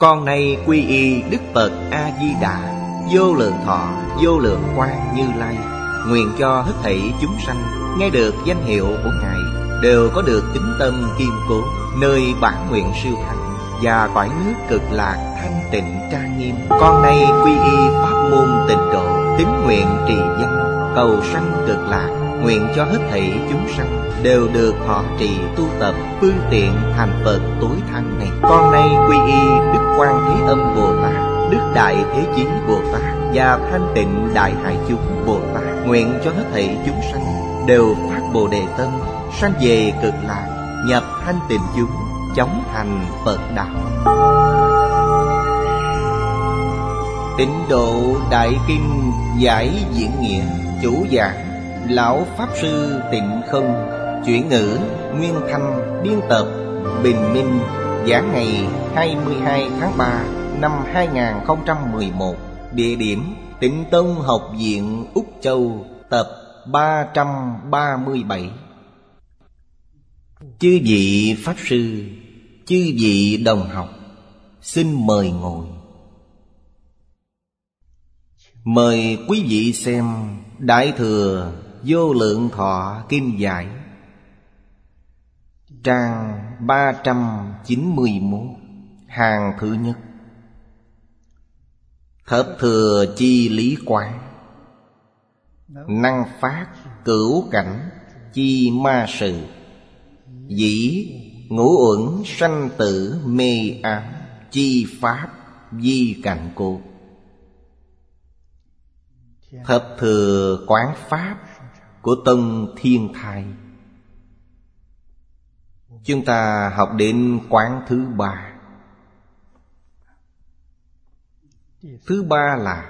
Con nay quy y Đức Phật A-di-đà, vô lượng thọ, vô lượng quang Như Lai. Nguyện cho hết thảy chúng sanh nghe được danh hiệu của Ngài đều có được tín tâm kiên cố, nơi bản nguyện siêu thắng và cõi nước cực lạc thanh tịnh trang nghiêm. Con nay quy y pháp môn Tịnh Độ, tín nguyện trì danh cầu sanh cực lạc. Nguyện cho hết thảy chúng sanh đều được thọ trì tu tập phương tiện thành Phật tối thắng này. Con nay quy y Đức Quan Thế Âm Bồ Tát, Đức Đại Thế Chí Bồ Tát và Thanh Tịnh Đại Hải Chúng Bồ Tát. Nguyện cho hết thảy chúng sanh đều phát Bồ Đề tâm, sanh về cực lạc, nhập thanh tịnh chúng, chóng thành Phật đạo. Tịnh Độ Đại Kinh Giải Diễn Nghĩa. Chủ giảng Lão Pháp Sư Tịnh Không. Chuyển ngữ Nguyên Thanh. Biên tập Bình Minh. Giảng ngày 22 tháng 3 năm 2011. Địa điểm Tịnh Tông Học viện Úc Châu. Tập 337. Chư vị Pháp Sư, chư vị đồng học, xin mời ngồi. Mời quý vị xem Đại Thừa Vô Lượng Thọ Kim Giải, trang 391, hàng thứ nhất. Thập thừa chi lý quán, năng phát cửu cảnh chi ma sự. Dĩ ngũ uẩn sanh tử mê ám chi pháp di cảnh cột. Thập thừa quán pháp của Tông Thiên Thai. Chúng ta học đến quán thứ ba. Thứ ba là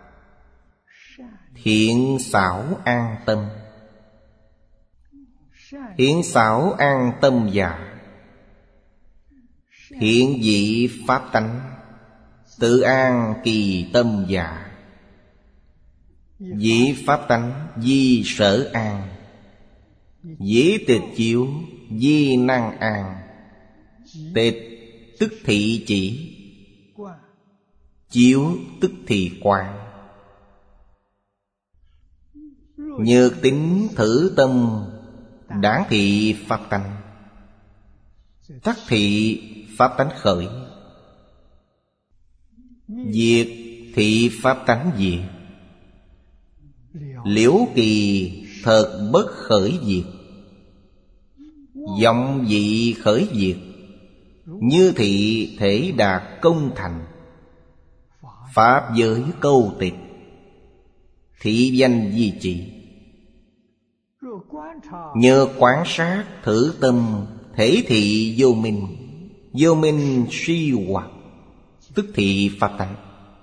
thiện xảo an tâm. Thiện xảo an tâm giả, thiện dị pháp tánh, tự an kỳ tâm giả. Dĩ pháp tánh di sở an, dĩ tịch chiếu di năng an. Tịch tức thị chỉ, chiếu tức thị quan. Nhược tính thử tâm, đáng thị pháp tánh, tắc thị pháp tánh khởi. Diệt thị pháp tánh diệt, liễu kỳ thật bất khởi diệt. Vọng dị khởi diệt, như thị thể đạt công thành. Pháp giới câu tịch, thị danh di trị. Nhờ quan sát thử tâm, thể thị vô minh. Vô minh suy hoặc, tức thị pháp tánh.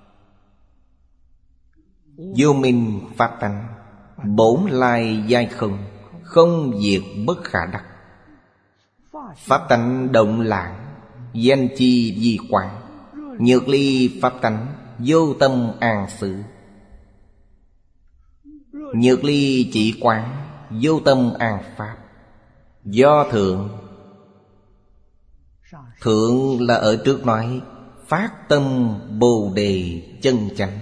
Vô minh pháp tánh, bổn lai giai không, không diệt bất khả đắc. Pháp tánh động lãng, danh chi di quán. Nhược ly pháp tánh, vô tâm an sự. Nhược ly chỉ quán, vô tâm an pháp. Do thượng, thượng là ở trước nói phát tâm Bồ Đề chân chánh.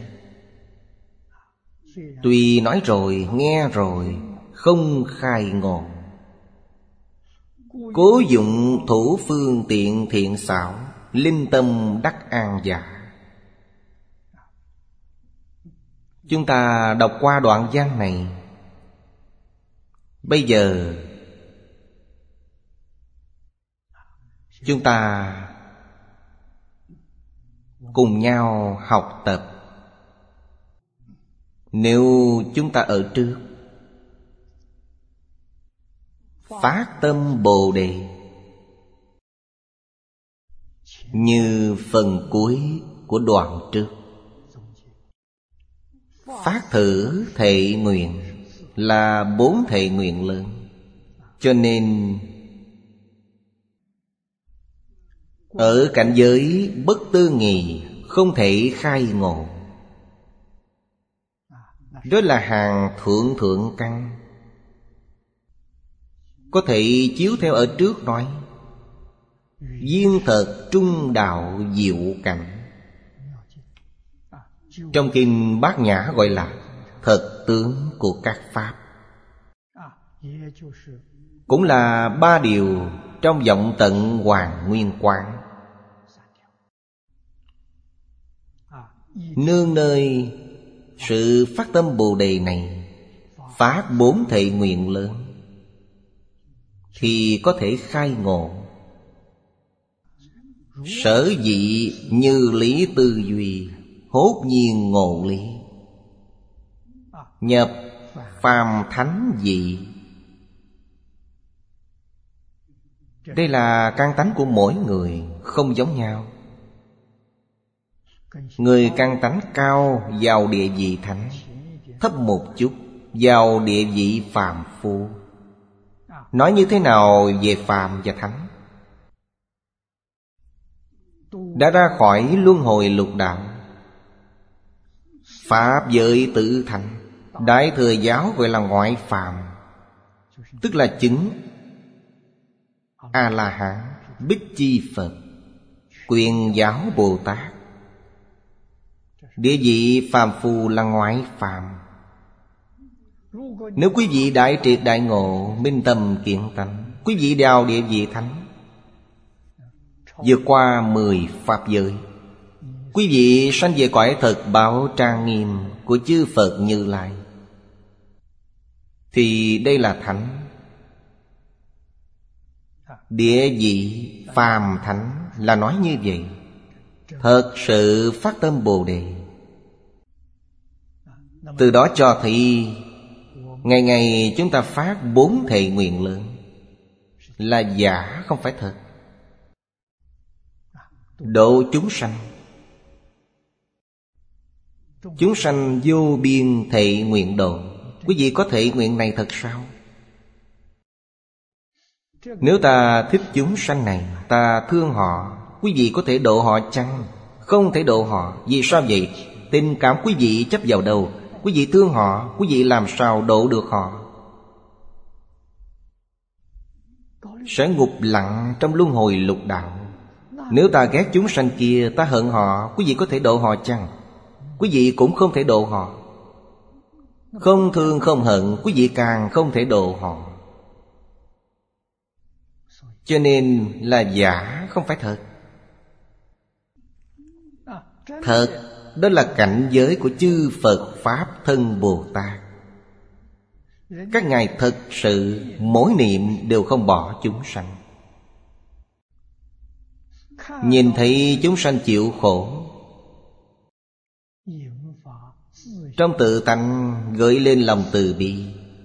Tuy nói rồi, nghe rồi, không khai ngộ. Cố dụng thủ phương tiện thiện xảo, linh tâm đắc an giả. Chúng ta đọc qua đoạn văn này. Bây giờ chúng ta cùng nhau học tập. Nếu chúng ta ở trước phát tâm Bồ Đề, như phần cuối của đoạn trước, phát thử thệ nguyện là 4 thệ nguyện lớn. Cho nên ở cảnh giới bất tư nghì, không thể khai ngộ. Đó là hàng thượng thượng căn. Có thể chiếu theo ở trước nói, Viên thật trung đạo diệu cảnh. Trong kinh Bát Nhã gọi là thật tướng của các pháp, cũng là ba điều trong vọng tận Hoàn Nguyên Quán. Nương nơi sự phát tâm Bồ Đề này, phát 4 thệ nguyện lớn, thì có thể khai ngộ. Sở dĩ như lý tư duy, hốt nhiên ngộ lý, nhập phàm thánh vị. Đây là căn tánh của mỗi người, không giống nhau. Người căn tánh cao vào địa vị thánh, thấp một chút vào địa vị phàm phu. Nói như thế nào về phàm và thánh? Đã ra khỏi luân hồi lục đạo, pháp giới tự thành. Đại Thừa giáo gọi là ngoại phàm, tức là chứng A-la-hán, Bích Chi Phật, Quyền Giáo Bồ Tát. Địa vị phàm phu là ngoại phàm. Nếu quý vị đại triệt đại ngộ, minh tâm kiện tánh, quý vị vào địa vị thánh, vượt qua 10 pháp giới, quý vị sanh về cõi thật bảo trang nghiêm của chư Phật Như Lai, thì đây là thánh. Địa vị phàm thánh là nói như vậy. Thật sự phát tâm Bồ Đề. Từ đó cho thấy ngày ngày chúng ta phát 4 thệ nguyện lớn là giả, không phải thật. Độ chúng sanh, chúng sanh vô biên thệ nguyện độ. Quý vị có thệ nguyện này thật sao? Nếu ta thích chúng sanh này, ta thương họ, quý vị có thể độ họ chăng? Không thể độ họ. Vì sao vậy? Tình cảm quý vị chấp vào đâu? Quý vị thương họ, quý vị làm sao độ được họ? Sẽ ngục lặng trong luân hồi lục đạo. Nếu ta ghét chúng sanh kia, ta hận họ, quý vị có thể độ họ chăng? Quý vị cũng không thể độ họ. Không thương không hận, quý vị càng không thể độ họ. Cho nên là giả, không phải thật. Thật, đó là cảnh giới của chư Phật Pháp Thân Bồ Tát. Các ngài thật sự mỗi niệm đều không bỏ chúng sanh. Nhìn thấy chúng sanh chịu khổ, trong tự tánh gợi lên lòng từ bi,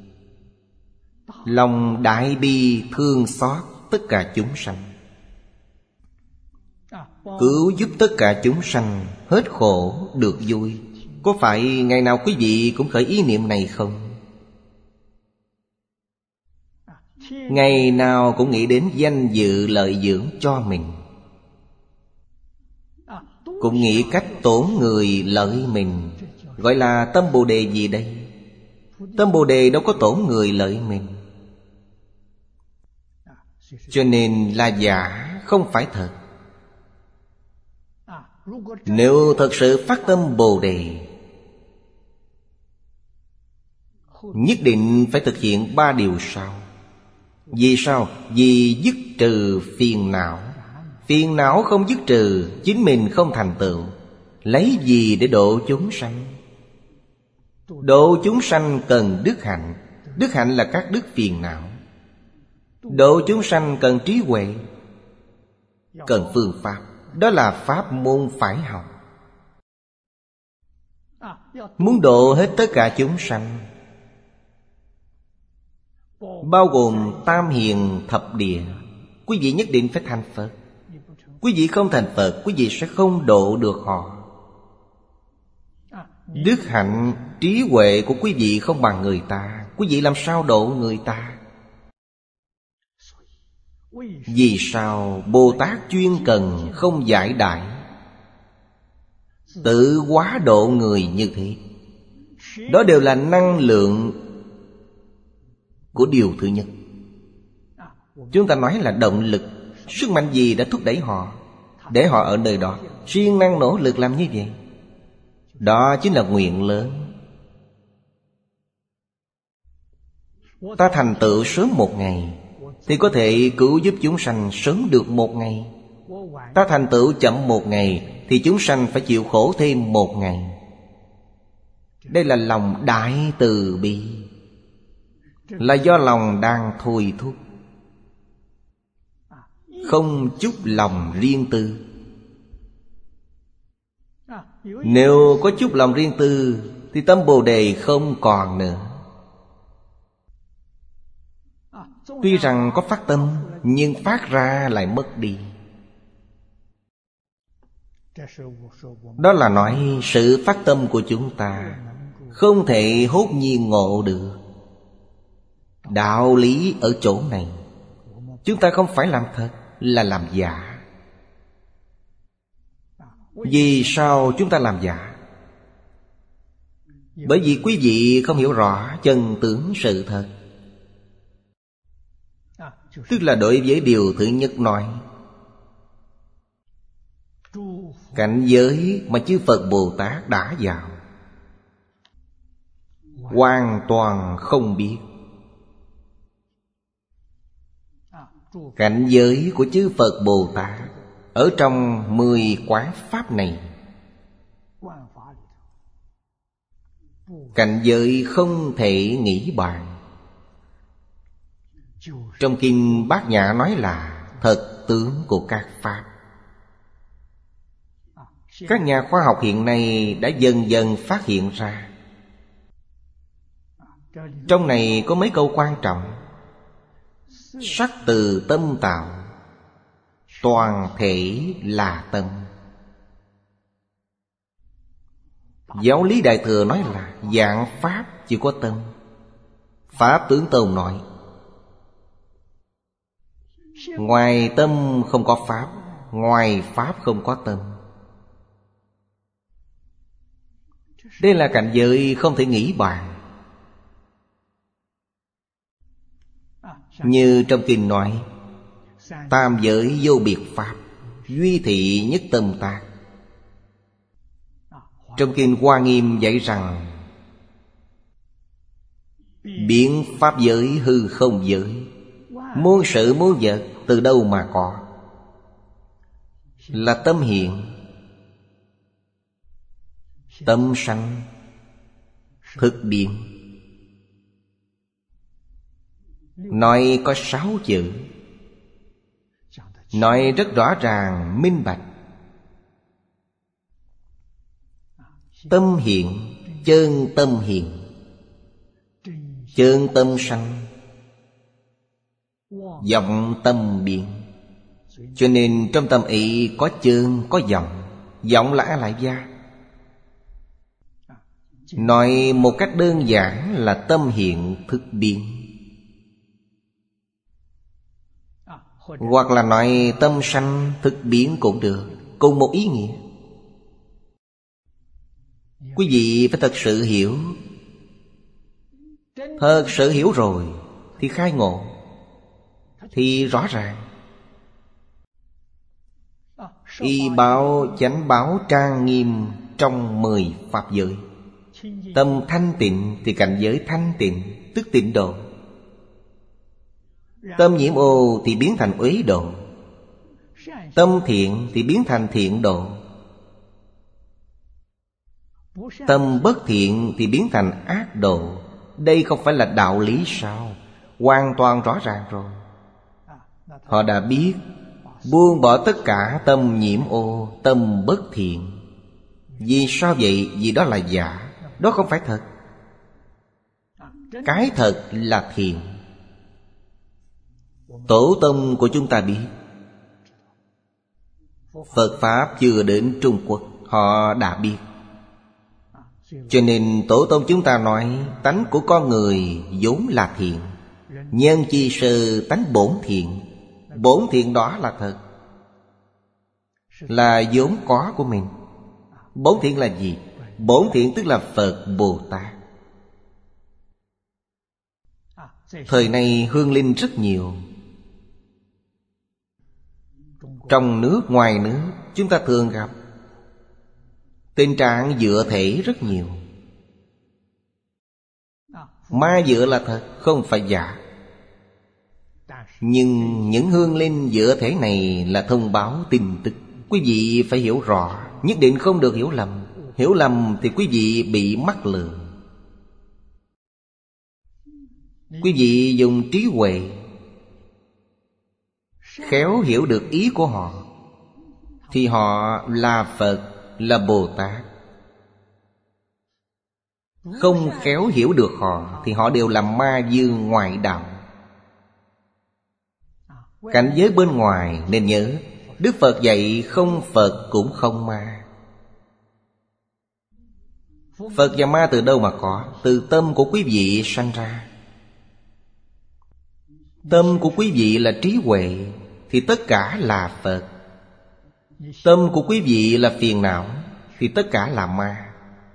lòng đại bi thương xót tất cả chúng sanh, cứu giúp tất cả chúng sanh hết khổ được vui. Có phải ngày nào quý vị cũng khởi ý niệm này không? Ngày nào cũng nghĩ đến danh dự lợi dưỡng cho mình, cũng nghĩ cách tổn người lợi mình. Gọi là tâm Bồ Đề gì đây? Tâm Bồ Đề đâu có tổn người lợi mình. Cho nên là giả, không phải thật. Nếu thật sự phát tâm Bồ Đề, nhất định phải thực hiện 3 điều sau. Vì sao? Vì dứt trừ phiền não. Phiền não không dứt trừ, chính mình không thành tựu. Lấy gì để độ chúng sanh? Độ chúng sanh cần đức hạnh. Đức hạnh là các đức phiền não. Độ chúng sanh cần trí huệ, cần phương pháp. Đó là pháp môn phải học. Muốn độ hết tất cả chúng sanh, bao gồm tam hiền thập địa, quý vị nhất định phải thành Phật. Quý vị không thành Phật, quý vị sẽ không độ được họ. Đức hạnh, trí huệ của quý vị không bằng người ta, quý vị làm sao độ người ta? Vì sao Bồ Tát chuyên cần không giải đại, tự hóa độ người như thế? Đó đều là năng lượng của điều thứ nhất. Chúng ta nói là động lực. Sức mạnh gì đã thúc đẩy họ, để họ ở nơi đó siêng năng nỗ lực làm như vậy? Đó chính là nguyện lớn. Ta thành tựu sớm một ngày thì có thể cứu giúp chúng sanh sớm được một ngày. Ta thành tựu chậm một ngày thì chúng sanh phải chịu khổ thêm một ngày. Đây là lòng đại từ bi, là do lòng đang thôi thúc, không chút lòng riêng tư. Nếu có chút lòng riêng tư thì tâm Bồ Đề không còn nữa. Tuy rằng có phát tâm, nhưng phát ra lại mất đi. Đó là nói sự phát tâm của chúng ta không thể hốt nhiên ngộ được. Đạo lý ở chỗ này, chúng ta không phải làm thật, là làm giả. Vì sao chúng ta làm giả? Bởi vì quý vị không hiểu rõ chân tướng sự thật. Tức là đối với điều thứ nhất nói, cảnh giới mà chư Phật Bồ Tát đã vào, hoàn toàn không biết. Cảnh giới của chư Phật Bồ Tát ở trong 10 quán pháp này, cảnh giới không thể nghĩ bàn. Trong kinh Bát Nhã nói là thật tướng của các pháp. Các nhà khoa học hiện nay đã dần dần phát hiện ra. Trong này có mấy câu quan trọng. Sắc từ tâm tạo, toàn thể là tâm. Giáo lý Đại Thừa nói là dạng pháp chỉ có tâm. Pháp Tướng Tông nói ngoài tâm không có pháp, ngoài pháp không có tâm. Đây là cảnh giới không thể nghĩ bàn. Như trong kinh nói, tam giới vô biệt pháp, duy thị nhất tâm tác. Trong kinh Hoa Nghiêm dạy rằng biến pháp giới hư không giới, muôn sự muôn vật từ đâu mà có? Là tâm hiện. Tâm sanh thực biến. Nói có 6 chữ, nói rất rõ ràng minh bạch. Tâm hiện, chân tâm hiện, chân tâm sanh, vọng tâm biến. Cho nên trong tâm ý có chân, có vọng. Vọng là A Lại Gia. Nói một cách đơn giản là tâm hiện thức biến. Hoặc là nói tâm sanh thức biến cũng được, cùng một ý nghĩa. Quý vị phải thật sự hiểu. Thật sự hiểu rồi thì khai ngộ, thì rõ ràng. Y báo chánh báo trang nghiêm trong 10 pháp giới. Tâm thanh tịnh thì cảnh giới thanh tịnh, tức tịnh độ. Tâm nhiễm ô thì biến thành uế độ. Tâm thiện thì biến thành thiện độ. Tâm bất thiện thì biến thành ác độ. Đây không phải là đạo lý sao? Hoàn toàn rõ ràng rồi. Họ đã biết buông bỏ tất cả tâm nhiễm ô, tâm bất thiện. Vì sao vậy? Vì đó là giả, đó không phải thật. Cái thật là thiện. Tổ tông của chúng ta biết. Phật Pháp chưa đến Trung Quốc, họ đã biết. Cho nên tổ tông chúng ta nói tánh của con người vốn là thiện. Nhân chi sư tánh bổn thiện. Bổn thiện đó là thật, là vốn có của mình. Bổn thiện là gì? Bổn thiện tức là Phật Bồ Tát. Thời nay hương linh rất nhiều. Trong nước, ngoài nước, chúng ta thường gặp tình trạng dựa thể rất nhiều. Ma dựa là thật, không phải giả. Nhưng những hương linh dựa thể này là thông báo tin tức. Quý vị phải hiểu rõ, nhất định không được hiểu lầm. Hiểu lầm thì quý vị bị mắc lừa. Quý vị dùng trí huệ khéo hiểu được ý của họ, thì họ là Phật, là Bồ Tát. Không khéo hiểu được họ, thì họ đều là ma dương ngoại đạo. Cảnh giới bên ngoài nên nhớ, Đức Phật dạy không Phật cũng không ma. Phật và ma từ đâu mà có? Từ tâm của quý vị sanh ra. Tâm của quý vị là trí huệ, thì tất cả là Phật. Tâm của quý vị là phiền não, thì tất cả là ma.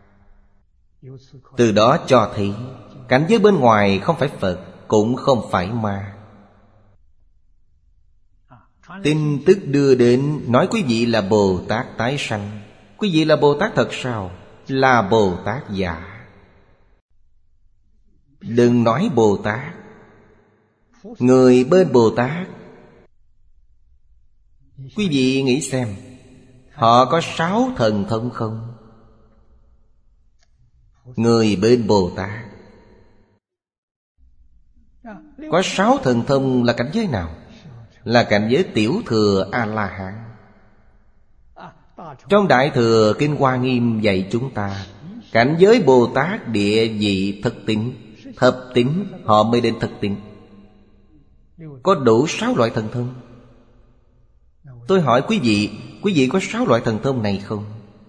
Từ đó cho thấy cảnh giới bên ngoài không phải Phật, cũng không phải ma. Tin tức đưa đến nói quý vị là Bồ Tát tái sanh. Quý vị là Bồ Tát thật sao? Là Bồ Tát giả. Đừng nói Bồ Tát. Người bên Bồ Tát, quý vị nghĩ xem, họ có 6 thần thông không? Người bên Bồ Tát có 6 thần thông là cảnh giới nào? Là cảnh giới tiểu thừa A-la-hán. Trong Đại Thừa Kinh Hoa Nghiêm dạy chúng ta, cảnh giới Bồ Tát địa vị thực tín, thập tín họ mới đến thực tín. Có đủ 6 loại thần thông. Tôi hỏi quý vị có 6 loại thần thông này không?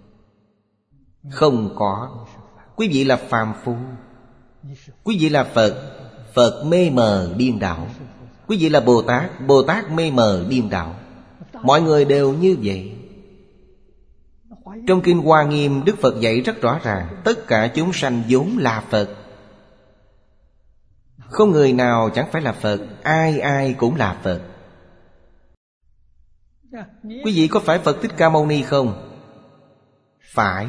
Không có. Quý vị là phàm phu. Quý vị là Phật, Phật mê mờ điên đảo. Quý vị là Bồ Tát, Bồ Tát mê mờ điên đảo. Mọi người đều như vậy. Trong Kinh Hoa Nghiêm, Đức Phật dạy rất rõ ràng, tất cả chúng sanh vốn là Phật. Không người nào chẳng phải là Phật, ai ai cũng là Phật. Quý vị có phải Phật Thích Ca Mâu Ni không? Phải.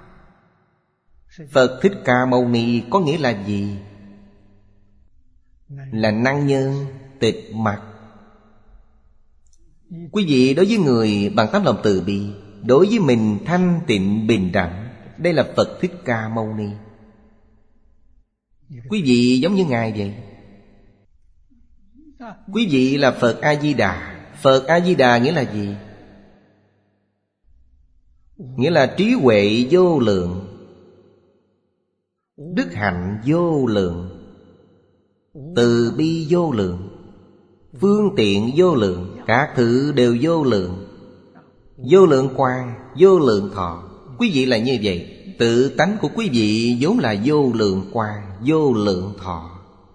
Phật Thích Ca Mâu Ni có nghĩa là gì? Là năng nhân tịch mặc. Quý vị đối với người bằng tấm lòng từ bi, đối với mình thanh tịnh bình đẳng. Đây là Phật Thích Ca Mâu Ni. Quý vị giống như Ngài vậy. Quý vị là Phật A-di-đà. Phật A-di-đà nghĩa là gì? Nghĩa là trí huệ vô lượng, đức hạnh vô lượng, từ bi vô lượng, phương tiện vô lượng, các thứ đều vô lượng. Vô lượng quang, vô lượng thọ. Quý vị là như vậy. Tự tánh của quý vị vốn là vô lượng quang, vô lượng thọ.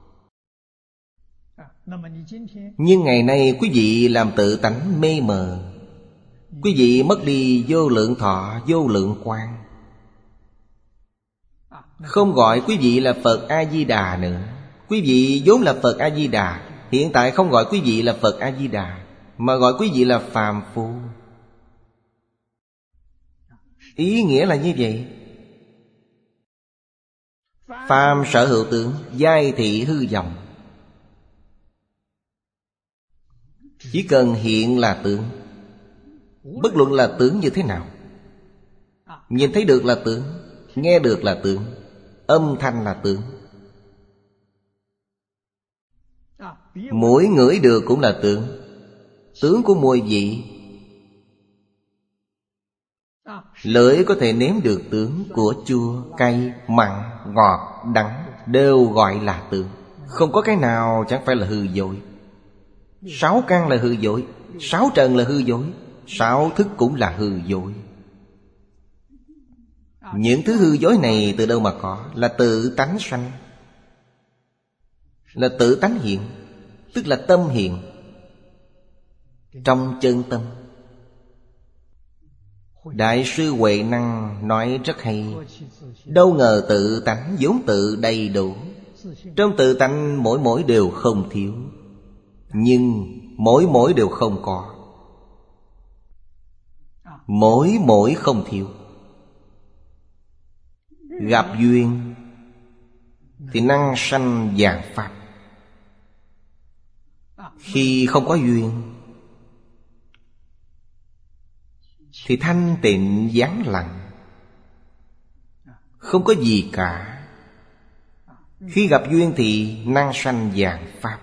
Nhưng ngày nay quý vị làm tự tánh mê mờ. Quý vị mất đi vô lượng thọ, vô lượng quang. Không gọi quý vị là Phật A-di-đà nữa. Quý vị vốn là Phật A-di-đà. Hiện tại không gọi quý vị là Phật A-di-đà, mà gọi quý vị là phàm phu. Ý nghĩa là như vậy. Phàm sở hữu tướng, giai thị hư vọng. Chỉ cần hiện là tướng, bất luận là tướng như thế nào. Nhìn thấy được là tướng, nghe được là tướng, âm thanh là tướng, mũi ngửi được cũng là tướng. Tướng của mùi vị. Lưỡi có thể nếm được tướng của chua, cay, mặn, ngọt, đắng, đều gọi là tướng. Không có cái nào chẳng phải là hư dối. 6 căn là hư dối, 6 trần là hư dối, 6 thức cũng là hư dối. Những thứ hư dối này từ đâu mà có? Là tự tánh sanh, là tự tánh hiện, tức là tâm hiện. Trong chân tâm, Đại sư Huệ Năng nói rất hay. Đâu ngờ tự tánh vốn tự đầy đủ. Trong tự tánh mỗi mỗi đều không thiếu, nhưng mỗi mỗi đều không có. mỗi không thiếu. Gặp duyên thì năng sanh vạn pháp. Khi không có duyên thì thanh tịnh vắng lặng, không có gì cả. Khi gặp duyên thì năng sanh vạn pháp.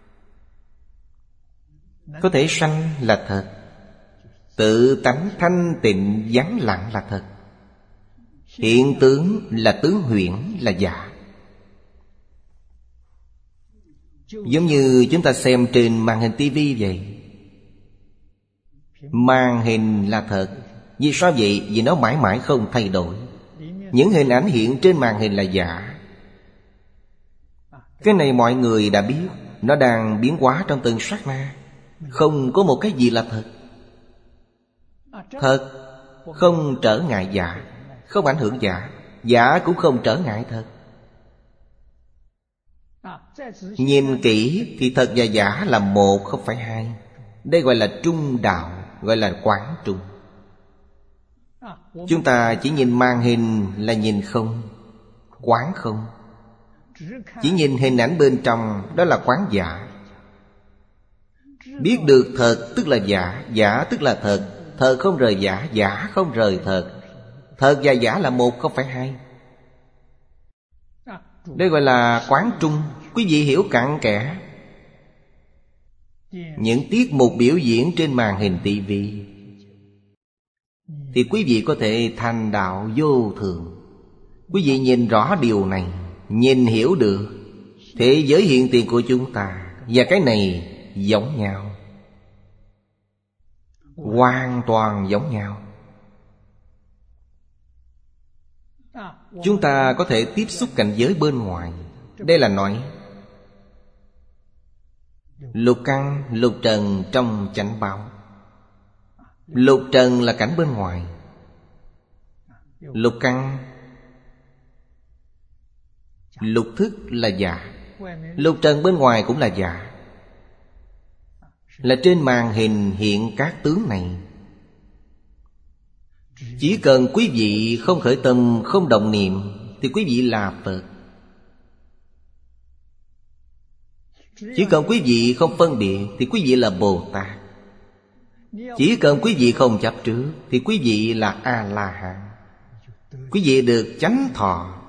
Có thể sanh là thật, tự tánh thanh tịnh vắng lặng là thật. Hiện tướng là tướng huyễn là giả. Giống như chúng ta xem trên màn hình tivi vậy. Màn hình là thật. Vì sao vậy? Vì nó mãi mãi không thay đổi. Những hình ảnh hiện trên màn hình là giả. Cái này mọi người đã biết. Nó đang biến hóa trong từng sát na. Không có một cái gì là thật. Thật không trở ngại giả, không ảnh hưởng giả. Giả cũng không trở ngại thật. Nhìn kỹ thì thật và giả là một, không phải hai. Đây gọi là trung đạo, gọi là quán trung. Chúng ta chỉ nhìn màn hình là nhìn không, quán không. Chỉ nhìn hình ảnh bên trong, đó là quán giả. Biết được thật tức là giả, giả tức là thật. Thật không rời giả, giả không rời thật. Thật và giả là một, không phải hai. Đây gọi là quán trung. Quý vị hiểu cặn kẽ. Những tiết mục biểu diễn trên màn hình tivi thì quý vị có thể thành đạo vô thường. Quý vị nhìn rõ điều này, nhìn hiểu được thế giới hiện tiền của chúng ta và cái này giống nhau, hoàn toàn giống nhau. Chúng ta có thể tiếp xúc cảnh giới bên ngoài. Đây là nói lục căn, lục trần trong chánh báo. Lục trần là cảnh bên ngoài. Lục căn, lục thức là giả. Lục trần bên ngoài cũng là giả. Là trên màn hình hiện các tướng này. Chỉ cần quý vị không khởi tâm, không động niệm thì quý vị là Phật. Chỉ cần quý vị không phân biệt thì quý vị là Bồ Tát. Chỉ cần quý vị không chấp trước thì quý vị là A-la-hán. Quý vị được chánh thọ.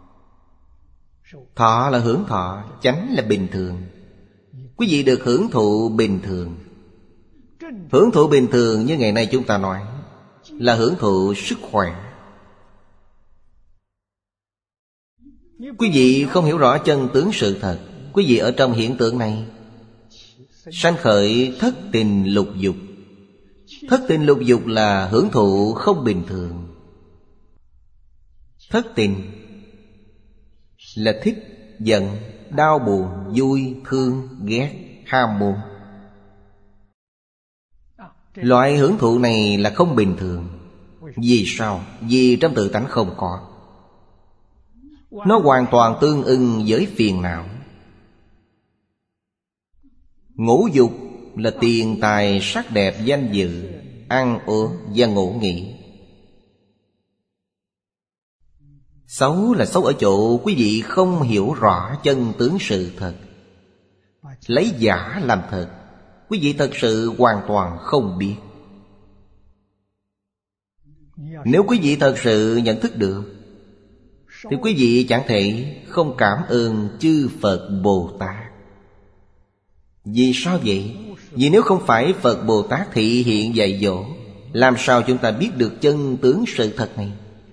Thọ là hưởng thọ, chánh là bình thường. Quý vị được hưởng thụ bình thường. Hưởng thụ bình thường như ngày nay chúng ta nói là hưởng thụ sức khỏe. Quý vị không hiểu rõ chân tướng sự thật. Quý vị ở trong hiện tượng này sanh khởi thất tình lục dục. Thất tình lục dục là hưởng thụ không bình thường. Thất tình là thích, giận, đau buồn, vui, thương, ghét, ham muốn. Loại hưởng thụ này là không bình thường. Vì sao? Vì trong tự tánh không có. Nó hoàn toàn tương ưng với phiền não. Ngũ dục là tiền tài, sắc đẹp, danh dự, ăn uống và ngủ nghỉ. Xấu là xấu ở chỗ quý vị không hiểu rõ chân tướng sự thật, lấy giả làm thật. Quý vị thật sự hoàn toàn không biết. Nếu quý vị thật sự nhận thức được thì quý vị chẳng thể không cảm ơn chư Phật Bồ Tát. Vì sao vậy? Vì nếu không phải Phật Bồ Tát thị hiện dạy dỗ, làm sao chúng ta biết được chân tướng sự thật này?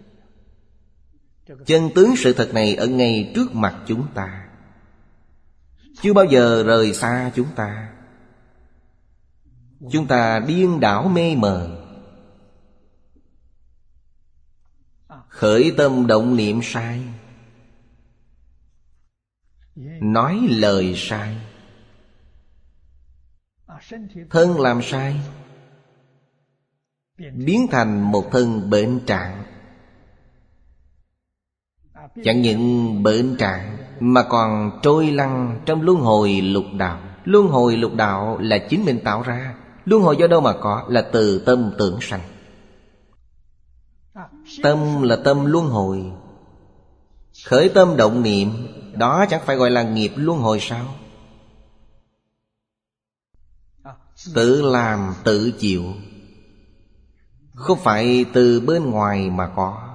Chân tướng sự thật này ở ngay trước mặt chúng ta, chưa bao giờ rời xa chúng ta. Chúng ta điên đảo mê mờ, khởi tâm động niệm sai, nói lời sai, thân làm sai, biến thành một thân bệnh trạng. Chẳng những bệnh trạng mà còn trôi lăn trong luân hồi lục đạo. Luân hồi lục đạo là chính mình tạo ra. Luân hồi do đâu mà có? Là từ tâm tưởng sanh. Tâm là tâm luân hồi. Khởi tâm động niệm, đó chẳng phải gọi là nghiệp luân hồi sao? Tự làm tự chịu, không phải từ bên ngoài mà có.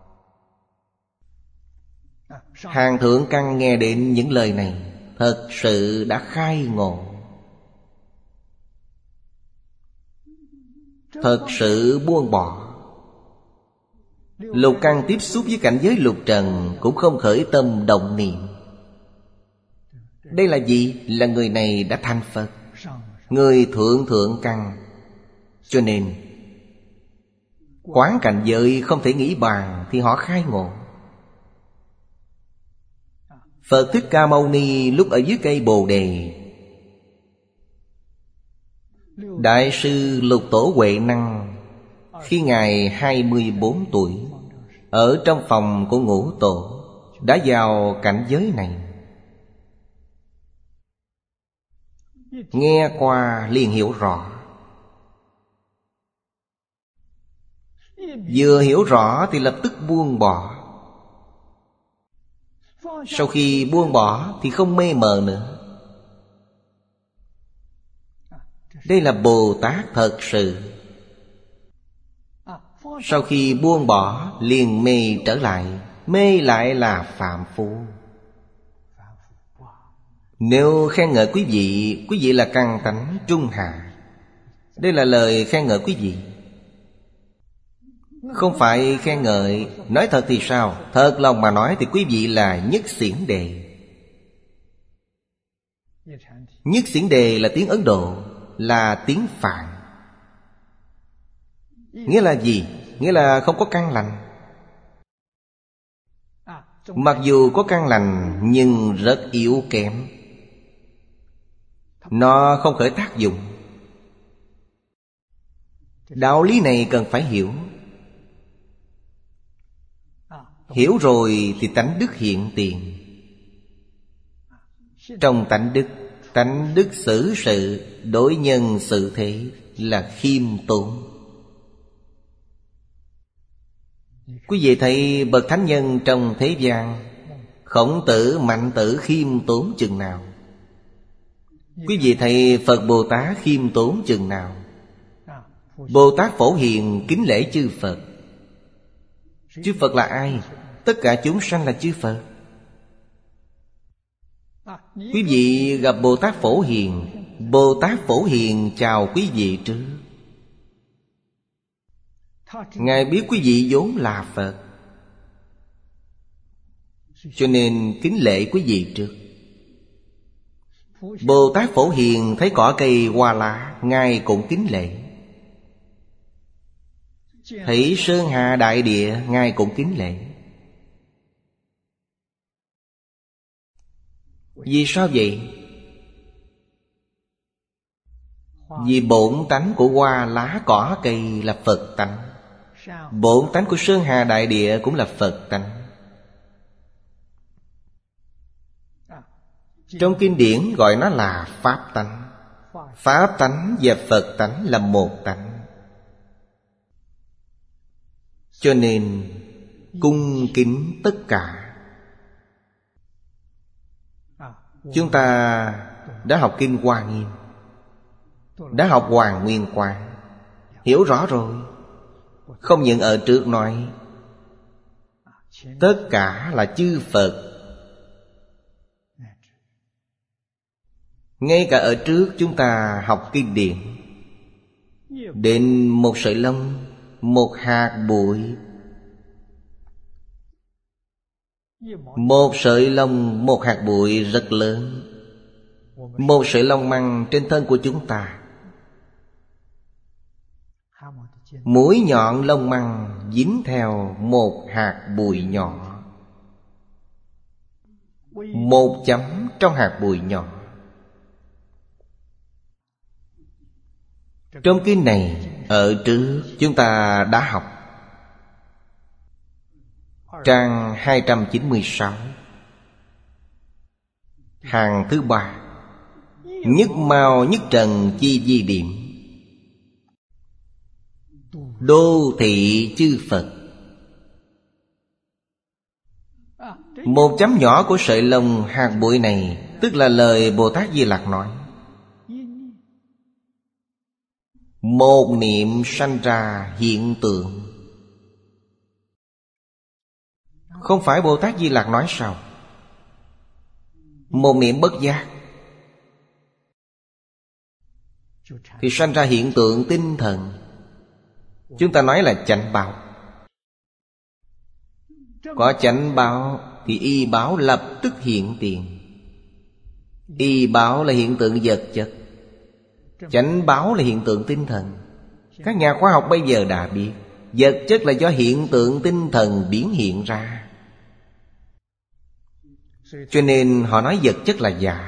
Hàng thượng căn nghe đến những lời này, thật sự đã khai ngộ, thật sự buông bỏ. Lục căn tiếp xúc với cảnh giới lục trần cũng không khởi tâm động niệm. Đây là gì? Là người này đã thành Phật, người thượng căn. Cho nên quán cảnh giới không thể nghĩ bàn thì họ khai ngộ. Phật Thích Ca Mâu Ni lúc ở dưới cây Bồ Đề, Đại sư Lục Tổ Huệ Năng khi Ngài 24 tuổi, ở trong phòng của Ngũ Tổ, đã vào cảnh giới này. Nghe qua liền hiểu rõ. Vừa hiểu rõ thì lập tức buông bỏ. Sau khi buông bỏ thì không mê mờ nữa. Đây là Bồ Tát thật sự. Sau khi buông bỏ liền mê trở lại. Mê lại là phạm phu. Nếu khen ngợi quý vị là căn tánh trung hạ. Đây là lời khen ngợi quý vị, không phải khen ngợi. Nói thật thì sao? Thật lòng mà nói thì quý vị là nhất xiển đề. Nhất xiển đề là tiếng Ấn Độ, là tiếng Phạn. Nghĩa là gì? Nghĩa là không có căn lành. Mặc dù có căn lành nhưng rất yếu kém, nó không khởi tác dụng. Đạo lý này cần phải hiểu. Hiểu rồi thì tánh đức hiện tiền. Trong tánh đức xử sự, đối nhân xử thế là khiêm tốn. Quý vị thấy bậc thánh nhân trong thế gian, Khổng Tử, Mạnh Tử khiêm tốn chừng nào? Quý vị thấy Phật Bồ Tát khiêm tốn chừng nào? Bồ Tát Phổ Hiền kính lễ chư Phật. Chư Phật là ai? Tất cả chúng sanh là chư Phật. Quý vị gặp Bồ Tát Phổ Hiền, Bồ Tát Phổ Hiền chào quý vị trước. Ngài biết quý vị vốn là Phật, cho nên kính lễ quý vị trước. Bồ Tát Phổ Hiền thấy cỏ cây hoa lá, Ngài cũng kính lễ. Thấy sơn hà đại địa, Ngài cũng kính lễ. Vì sao vậy? Vì bổn tánh của hoa lá cỏ cây là Phật tánh. Bổn tánh của sơn hà đại địa cũng là Phật tánh. Trong kinh điển gọi nó là Pháp tánh. Pháp tánh và Phật tánh là một tánh. Cho nên cung kính tất cả. Chúng ta đã học Kinh Hoa Nghiêm, đã học Hoàng Nguyên Quang, hiểu rõ rồi. Không những ở trước nói tất cả là chư Phật, ngay cả ở trước chúng ta học kinh điển, đến một sợi lông, một hạt bụi, một sợi lông, một hạt bụi rất lớn, một sợi lông măng trên thân của chúng ta. Mũi nhọn lông măng dính theo một hạt bụi nhỏ, một chấm trong hạt bụi nhỏ. Trong kinh này ở trước chúng ta đã học. Trang 296, hàng thứ 3. Nhất mao nhất trần chi di điểm, đô thị chư Phật. Một chấm nhỏ của sợi lông hạt bụi này, tức là lời Bồ Tát Di Lặc nói. Một niệm sanh ra hiện tượng. Không phải Bồ Tát Di Lặc nói sao? Một niệm bất giác thì sanh ra hiện tượng tinh thần. Chúng ta nói là chánh báo. Có chánh báo thì y báo lập tức hiện tiền. Y báo là hiện tượng vật chất, chánh báo là hiện tượng tinh thần. Các nhà khoa học bây giờ đã biết vật chất là do hiện tượng tinh thần biến hiện ra, cho nên họ nói vật chất là giả.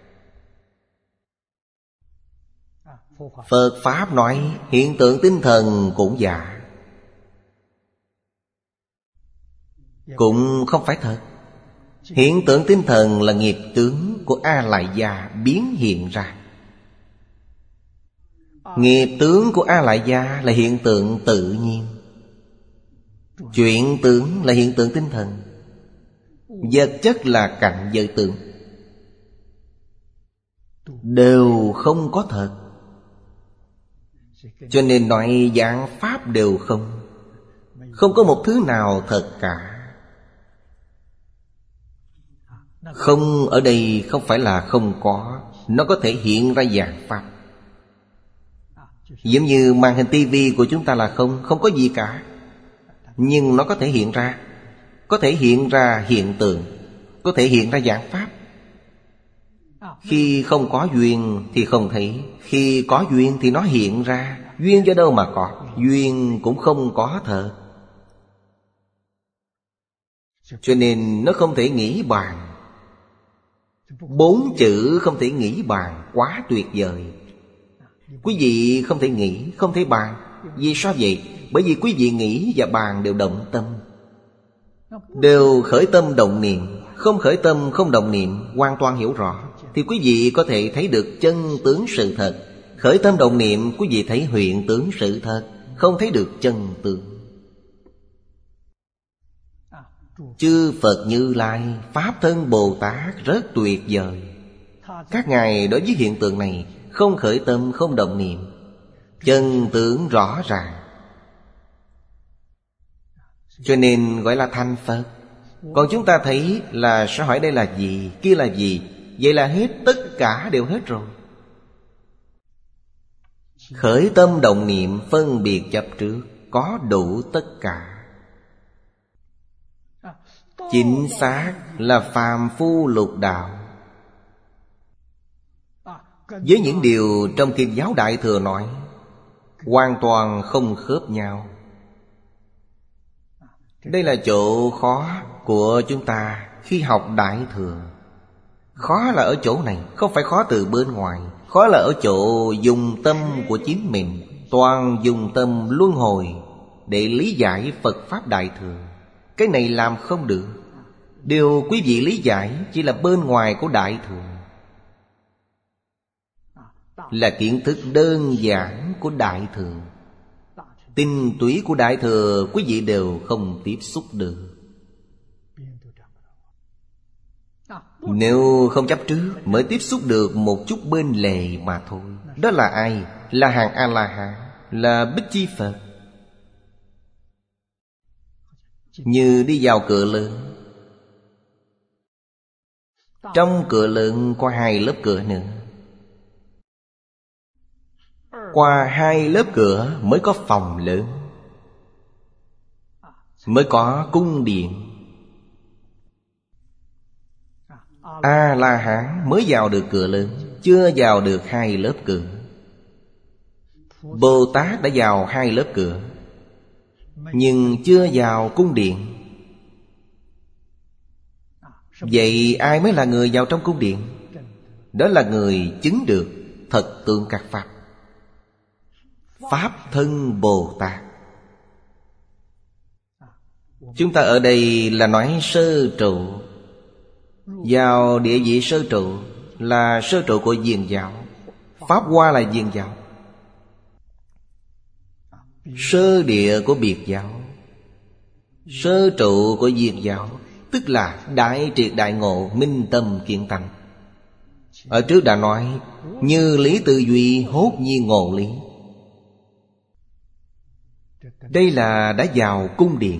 Phật Pháp nói hiện tượng tinh thần cũng giả, cũng không phải thật. Hiện tượng tinh thần là nghiệp tướng của A Lại Gia biến hiện ra. Nghiệp tướng của A Lại Gia là hiện tượng tự nhiên, chuyện tướng là hiện tượng tinh thần, vật chất là cảnh giới tướng, đều không có thật. Cho nên nói dạng pháp đều không. Không có một thứ nào thật cả. Không ở đây không phải là không có, nó có thể hiện ra dạng pháp. Giống như màn hình tivi của chúng ta là không, không có gì cả, nhưng nó có thể hiện ra. Có thể hiện ra hiện tượng, có thể hiện ra dạng pháp. Khi không có duyên thì không thấy, khi có duyên thì nó hiện ra. Duyên do đâu mà có? Duyên cũng không có thật. Cho nên nó không thể nghĩ bàn. 4 chữ không thể nghĩ bàn quá tuyệt vời. Quý vị không thể nghĩ, không thể bàn. Vì sao vậy? Bởi vì quý vị nghĩ và bàn đều động tâm, đều khởi tâm động niệm. Không khởi tâm không động niệm, hoàn toàn hiểu rõ, thì quý vị có thể thấy được chân tướng sự thật. Khởi tâm động niệm, quý vị thấy hiện tướng sự thật, không thấy được chân tướng. Chư Phật Như Lai, Pháp Thân Bồ Tát rất tuyệt vời. Các ngài đối với hiện tượng này không khởi tâm không động niệm, chân tướng rõ ràng, cho nên gọi là thành Phật. Còn chúng ta thấy là sẽ hỏi đây là gì, kia là gì. Vậy là hết, tất cả đều hết rồi. Khởi tâm động niệm phân biệt chấp trước, có đủ tất cả. Chính xác là phàm phu lục đạo. Với những điều trong Kinh Giáo Đại Thừa nói, hoàn toàn không khớp nhau. Đây là chỗ khó của chúng ta khi học Đại Thừa. Khó là ở chỗ này, không phải khó từ bên ngoài. Khó là ở chỗ dùng tâm của chính mình, toàn dùng tâm luân hồi để lý giải Phật Pháp Đại Thừa. Cái này làm không được. Điều quý vị lý giải chỉ là bên ngoài của Đại Thừa, là kiến thức đơn giản của Đại Thừa. Tinh túy của Đại Thừa quý vị đều không tiếp xúc được. Nếu không chấp trước mới tiếp xúc được một chút bên lề mà thôi. Đó là ai? Là hàng A-la-hán, là Bích Chi Phật. Như đi vào cửa lớn, trong cửa lớn có 2 lớp cửa nữa. Qua 2 lớp cửa mới có phòng lớn, mới có cung điện. A-la-hán mới vào được cửa lớn, chưa vào được 2 lớp cửa. Bồ Tát đã vào 2 lớp cửa, nhưng chưa vào cung điện. Vậy ai mới là người vào trong cung điện? Đó là người chứng được thật tướng các Pháp. Pháp Thân Bồ Tát. Chúng ta ở đây là nói sơ trụ. Vào địa vị sơ trụ là sơ trụ của Diền giáo. Pháp Hoa là Diền giáo. Sơ địa của Biệt giáo, sơ trụ của Diền giáo. tức là đại triệt đại ngộ, minh tâm kiến tánh. Ở trước đã nói, như lý tư duy, hốt nhiên ngộ lý. Đây là đã vào cung điện.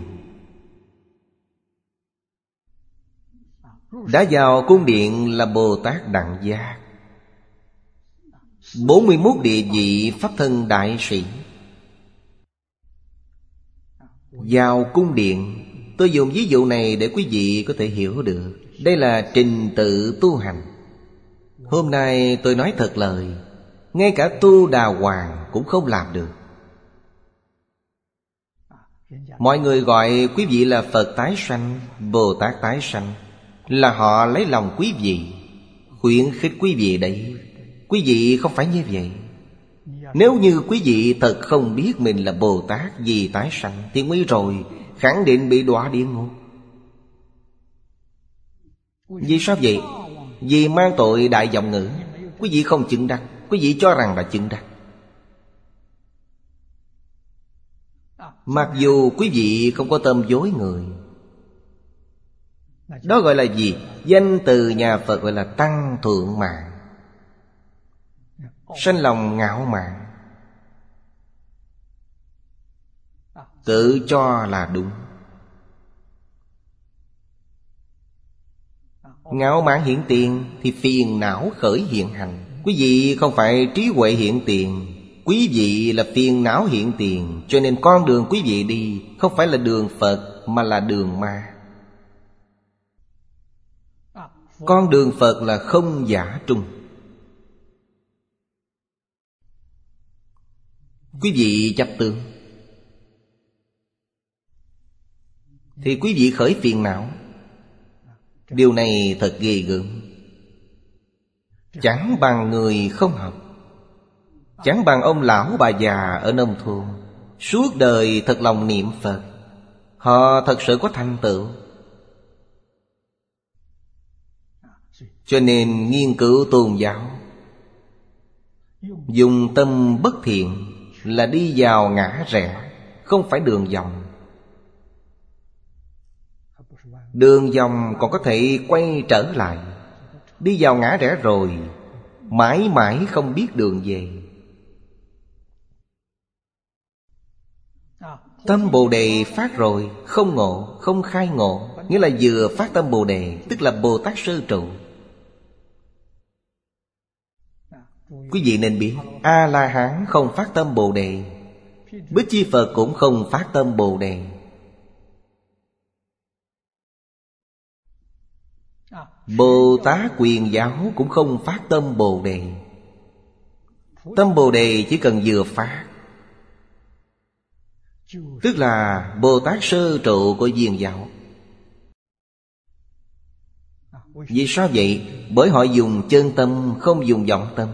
Đã vào cung điện là Bồ Tát Đẳng Giác, 41 địa vị pháp thân đại sĩ. Vào cung điện, tôi dùng ví dụ này để quý vị có thể hiểu được. Đây là trình tự tu hành. Hôm nay tôi nói thật lời, ngay cả tu Đà Hoàng cũng không làm được. Mọi người gọi quý vị là Phật tái sanh, Bồ Tát tái sanh, là họ lấy lòng quý vị, khuyến khích quý vị đấy. Quý vị không phải như vậy. Nếu như quý vị thật không biết mình là Bồ Tát vì tái sanh thì nguy rồi, khẳng định bị đọa địa ngục. Vì sao vậy? Vì mang tội đại vọng ngữ. Quý vị không chứng đắc, quý vị cho rằng là chứng đắc. Mặc dù quý vị không có tâm dối người. Đó gọi là gì? Danh từ nhà Phật gọi là tăng thượng mạng. Sanh lòng ngạo mạn, tự cho là đúng. Ngạo mạn hiện tiền thì phiền não khởi hiện hành. Quý vị không phải trí huệ hiện tiền, quý vị là phiền não hiện tiền. Cho nên con đường quý vị đi không phải là đường Phật mà là đường ma. Con đường Phật là không giả trung. Quý vị chấp tướng thì quý vị khởi phiền não. Điều này thật ghê gớm. Chẳng bằng người không học, chẳng bằng ông lão bà già ở nông thôn suốt đời thật lòng niệm Phật. Họ thật sự có thành tựu. Cho nên nghiên cứu tôn giáo, dùng tâm bất thiện là đi vào ngã rẽ, không phải đường vòng. Đường vòng còn có thể quay trở lại. Đi vào ngã rẽ rồi, mãi mãi không biết đường về. Tâm Bồ Đề phát rồi, không ngộ, không khai ngộ. Nghĩa là vừa phát tâm Bồ Đề, tức là Bồ Tát sơ trụ. Quý vị nên biết, A-la-hán không phát tâm Bồ Đề, Bích Chi Phật cũng không phát tâm Bồ Đề. Bồ Tát Quyền Giáo cũng không phát tâm Bồ Đề. Tâm Bồ Đề chỉ cần vừa phát, tức là Bồ Tát sơ trụ của Viên Giáo. Vì sao vậy? Bởi họ dùng chân tâm, không dùng vọng tâm.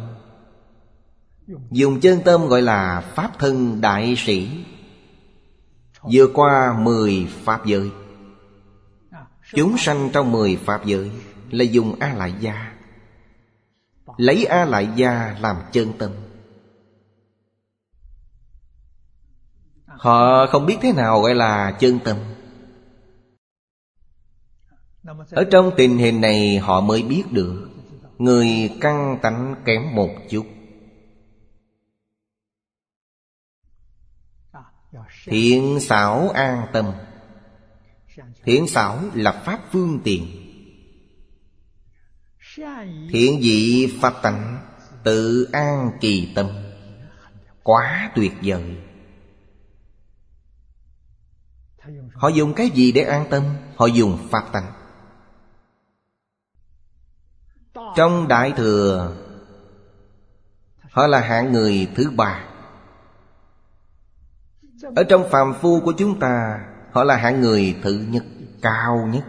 Dùng chân tâm gọi là Pháp thân đại sĩ, vượt qua 10 Pháp giới. Chúng sanh trong 10 Pháp giới là dùng A-lại gia. Lấy A-lại gia làm chân tâm. Họ không biết thế nào gọi là chân tâm. Ở trong tình hình này họ mới biết được người căn tánh kém một chút. Thiện xảo an tâm. Thiện xảo là pháp phương tiện. Thiện vị pháp tánh tự an kỳ tâm, quá tuyệt vời. Họ dùng cái gì để an tâm? Họ dùng pháp tánh. Trong Đại Thừa, họ là hạng người thứ 3. Ở trong phàm phu của chúng ta, họ là hạng người thứ nhất, cao nhất.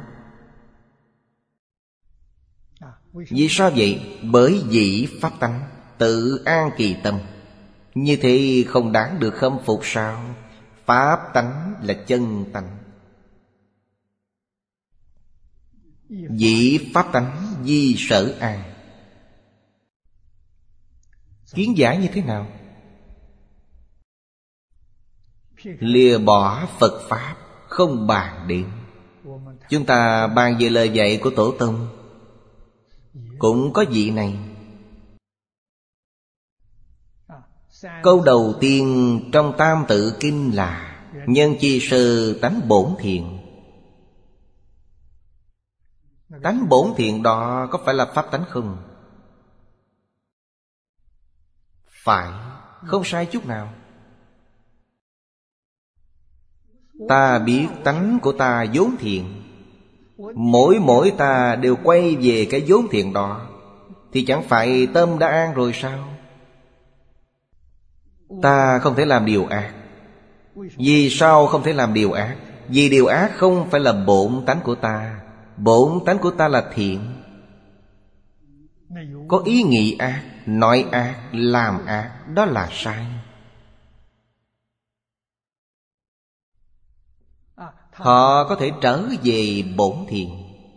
Vì sao vậy? Bởi vì pháp tánh tự an kỳ tâm. Như thế không đáng được khâm phục sao? Pháp tánh là chân tánh. Vị pháp tánh di sở an. Kiến giải như thế nào? Lìa bỏ Phật Pháp không bàn đến. Chúng ta bàn về lời dạy của Tổ Tông, cũng có vị này. Câu đầu tiên trong Tam Tự Kinh là nhân chi sư tánh bổn thiện. Tánh bổn thiện đó có phải là pháp tánh không? Phải, không sai chút nào. Ta biết tánh của ta vốn thiện, mỗi ta đều quay về cái vốn thiện đó, thì chẳng phải tâm đã an rồi sao? Ta không thể làm điều ác. Vì sao không thể làm điều ác? Vì điều ác không phải là bổn tánh của ta. Bổn tánh của ta là thiện. Có ý nghĩ ác, nói ác, làm ác, đó là sai. Họ có thể trở về bổn thiện.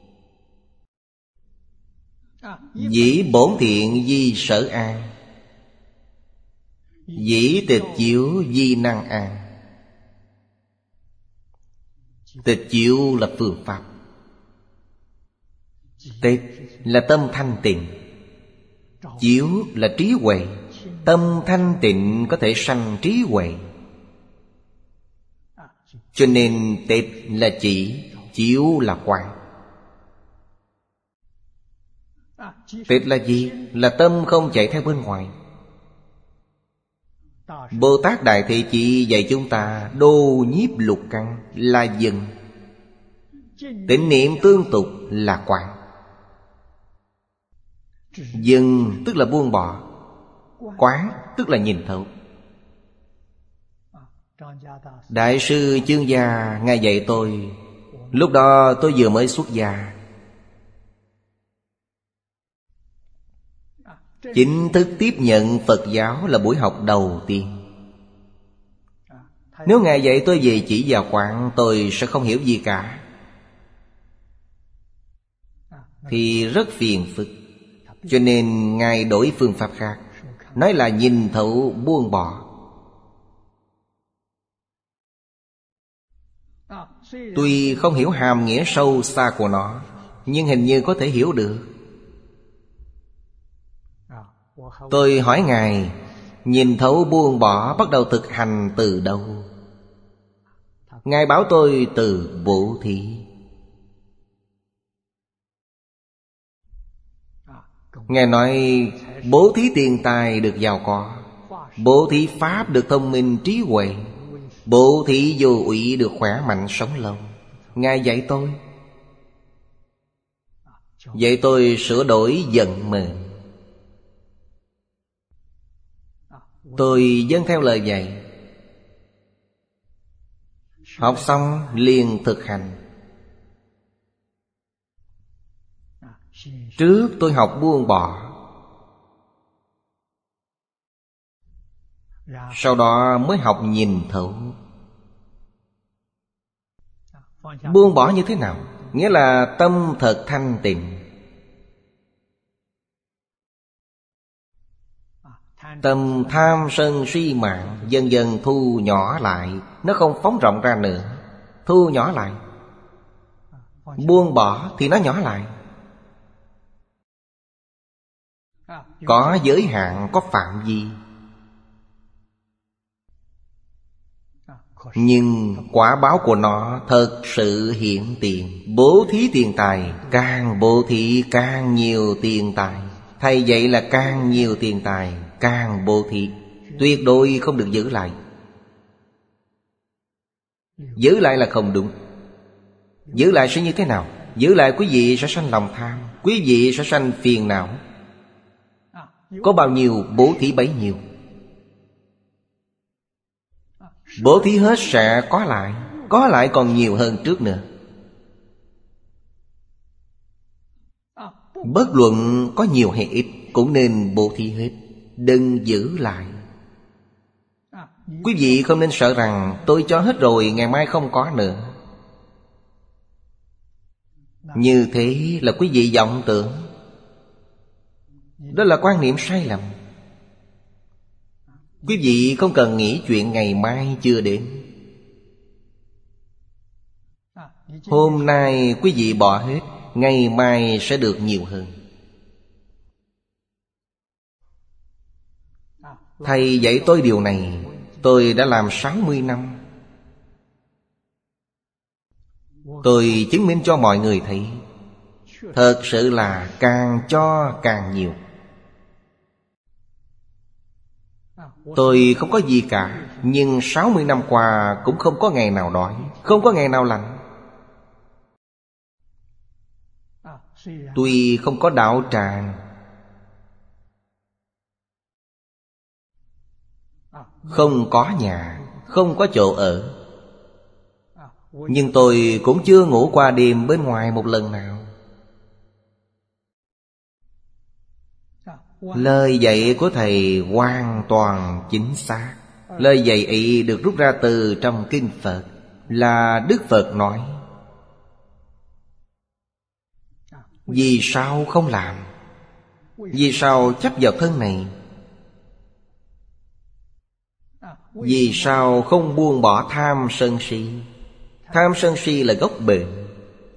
Dĩ bổn thiện di sở an, dĩ tịch chiếu di năng an. Tịch chiếu là phương pháp. Tịch là tâm thanh tịnh, chiếu là trí huệ. Tâm thanh tịnh có thể sanh trí huệ. Cho nên tịch là chỉ, chiếu là quán. Tịch là gì? Là tâm không chạy theo bên ngoài. Bồ Tát Đại Thị Chỉ dạy chúng ta đô nhiếp lục căn là dừng, tịnh niệm tương tục là quán. Dừng tức là buông bỏ, quán tức là nhìn thấu. Đại sư Chương Gia Ngài dạy tôi, lúc đó tôi vừa mới xuất gia, chính thức tiếp nhận Phật giáo là buổi học đầu tiên. Nếu Ngài dạy tôi về chỉ và quán, tôi sẽ không hiểu gì cả, thì rất phiền phức. Cho nên Ngài đổi phương pháp khác, nói là nhìn thấu buông bỏ. Tuy không hiểu hàm nghĩa sâu xa của nó, nhưng hình như có thể hiểu được. Tôi hỏi Ngài, nhìn thấu buông bỏ bắt đầu thực hành từ đâu? Ngài bảo tôi từ bố thí. Ngài nói bố thí tiền tài được giàu có, bố thí pháp được thông minh trí huệ, bố thí vô ủy được khỏe mạnh sống lâu. Ngài dạy tôi, dạy tôi sửa đổi vận mệnh. Tôi dâng theo lời dạy, học xong liền thực hành. Trước tôi học buông bỏ, sau đó mới học nhìn thấu. Buông bỏ như thế nào? Nghĩa là tâm thật thanh tịnh. Tâm tham sân si mạng dần dần thu nhỏ lại. Nó không phóng rộng ra nữa, thu nhỏ lại. Buông bỏ thì nó nhỏ lại. Có giới hạn, có phạm vi. Nhưng quả báo của nó thật sự hiện tiền. Bố thí tiền tài, càng bố thí càng nhiều tiền tài. Thầy dạy là càng nhiều tiền tài càng bố thí, tuyệt đối không được giữ lại. Giữ lại là không đúng. Giữ lại sẽ như thế nào? Giữ lại quý vị sẽ sanh lòng tham, quý vị sẽ sanh phiền não. Có bao nhiêu bố thí bấy nhiêu. Bố thí hết sẽ có lại còn nhiều hơn trước nữa. Bất luận có nhiều hay ít cũng nên bố thí hết, đừng giữ lại. Quý vị không nên sợ rằng tôi cho hết rồi ngày mai không có nữa. Như thế là quý vị vọng tưởng. Đó là quan niệm sai lầm. Quý vị không cần nghĩ chuyện ngày mai chưa đến. Hôm nay quý vị bỏ hết, ngày mai sẽ được nhiều hơn. Thầy dạy tôi điều này, tôi đã làm 60 năm. Tôi chứng minh cho mọi người thấy, thật sự là càng cho càng nhiều. Tôi không có gì cả, nhưng 60 năm qua cũng không có ngày nào đói, không có ngày nào lạnh. Tuy không có đạo tràng, không có nhà, không có chỗ ở, nhưng tôi cũng chưa ngủ qua đêm bên ngoài một lần nào. Lời dạy của Thầy hoàn toàn chính xác. Lời dạy ấy được rút ra từ trong Kinh Phật, là Đức Phật nói. Vì sao không làm? Vì sao chấp vào thân này? Vì sao không buông bỏ tham sân si? Tham sân si là gốc bệnh.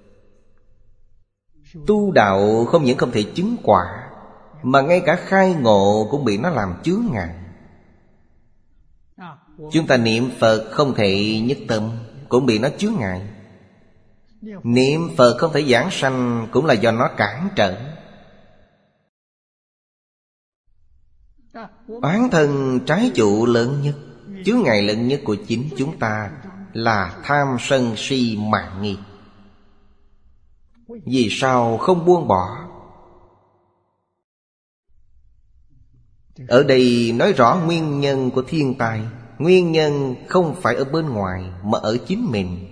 Tu đạo không những không thể chứng quả, mà ngay cả khai ngộ cũng bị nó làm chướng ngại. Chúng ta niệm Phật không thể nhất tâm, cũng bị nó chướng ngại. Niệm Phật không thể giảng sanh, cũng là do nó cản trở. Oán thân trái trụ lớn nhất, chướng ngại lớn nhất của chính chúng ta là tham sân si mạn nghi. Vì sao không buông bỏ? Ở đây nói rõ nguyên nhân của thiên tai. Nguyên nhân không phải ở bên ngoài, mà ở chính mình.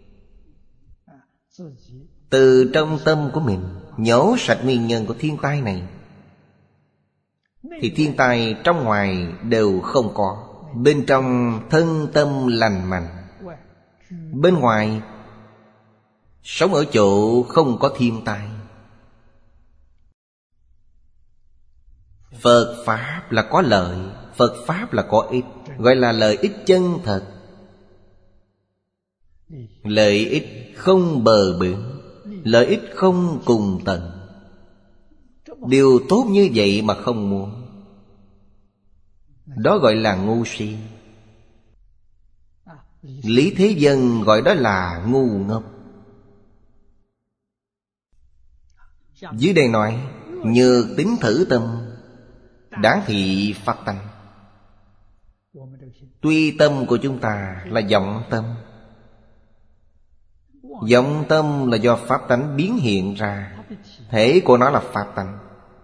Từ trong tâm của mình nhổ sạch nguyên nhân của thiên tai này, thì thiên tai trong ngoài đều không có. Bên trong thân tâm lành mạnh, bên ngoài sống ở chỗ không có thiên tai. Phật Pháp là có lợi, Phật Pháp là có ích, gọi là lợi ích chân thật. Lợi ích không bờ bến, lợi ích không cùng tận. Điều tốt như vậy mà không muốn, đó gọi là ngu si. Lý thế dân gọi đó là ngu ngốc. Dưới đây nói nhược tính thử tâm, đáng thị pháp tánh. Tuy tâm của chúng ta là vọng tâm, vọng tâm là do pháp tánh biến hiện ra, thể của nó là pháp tánh,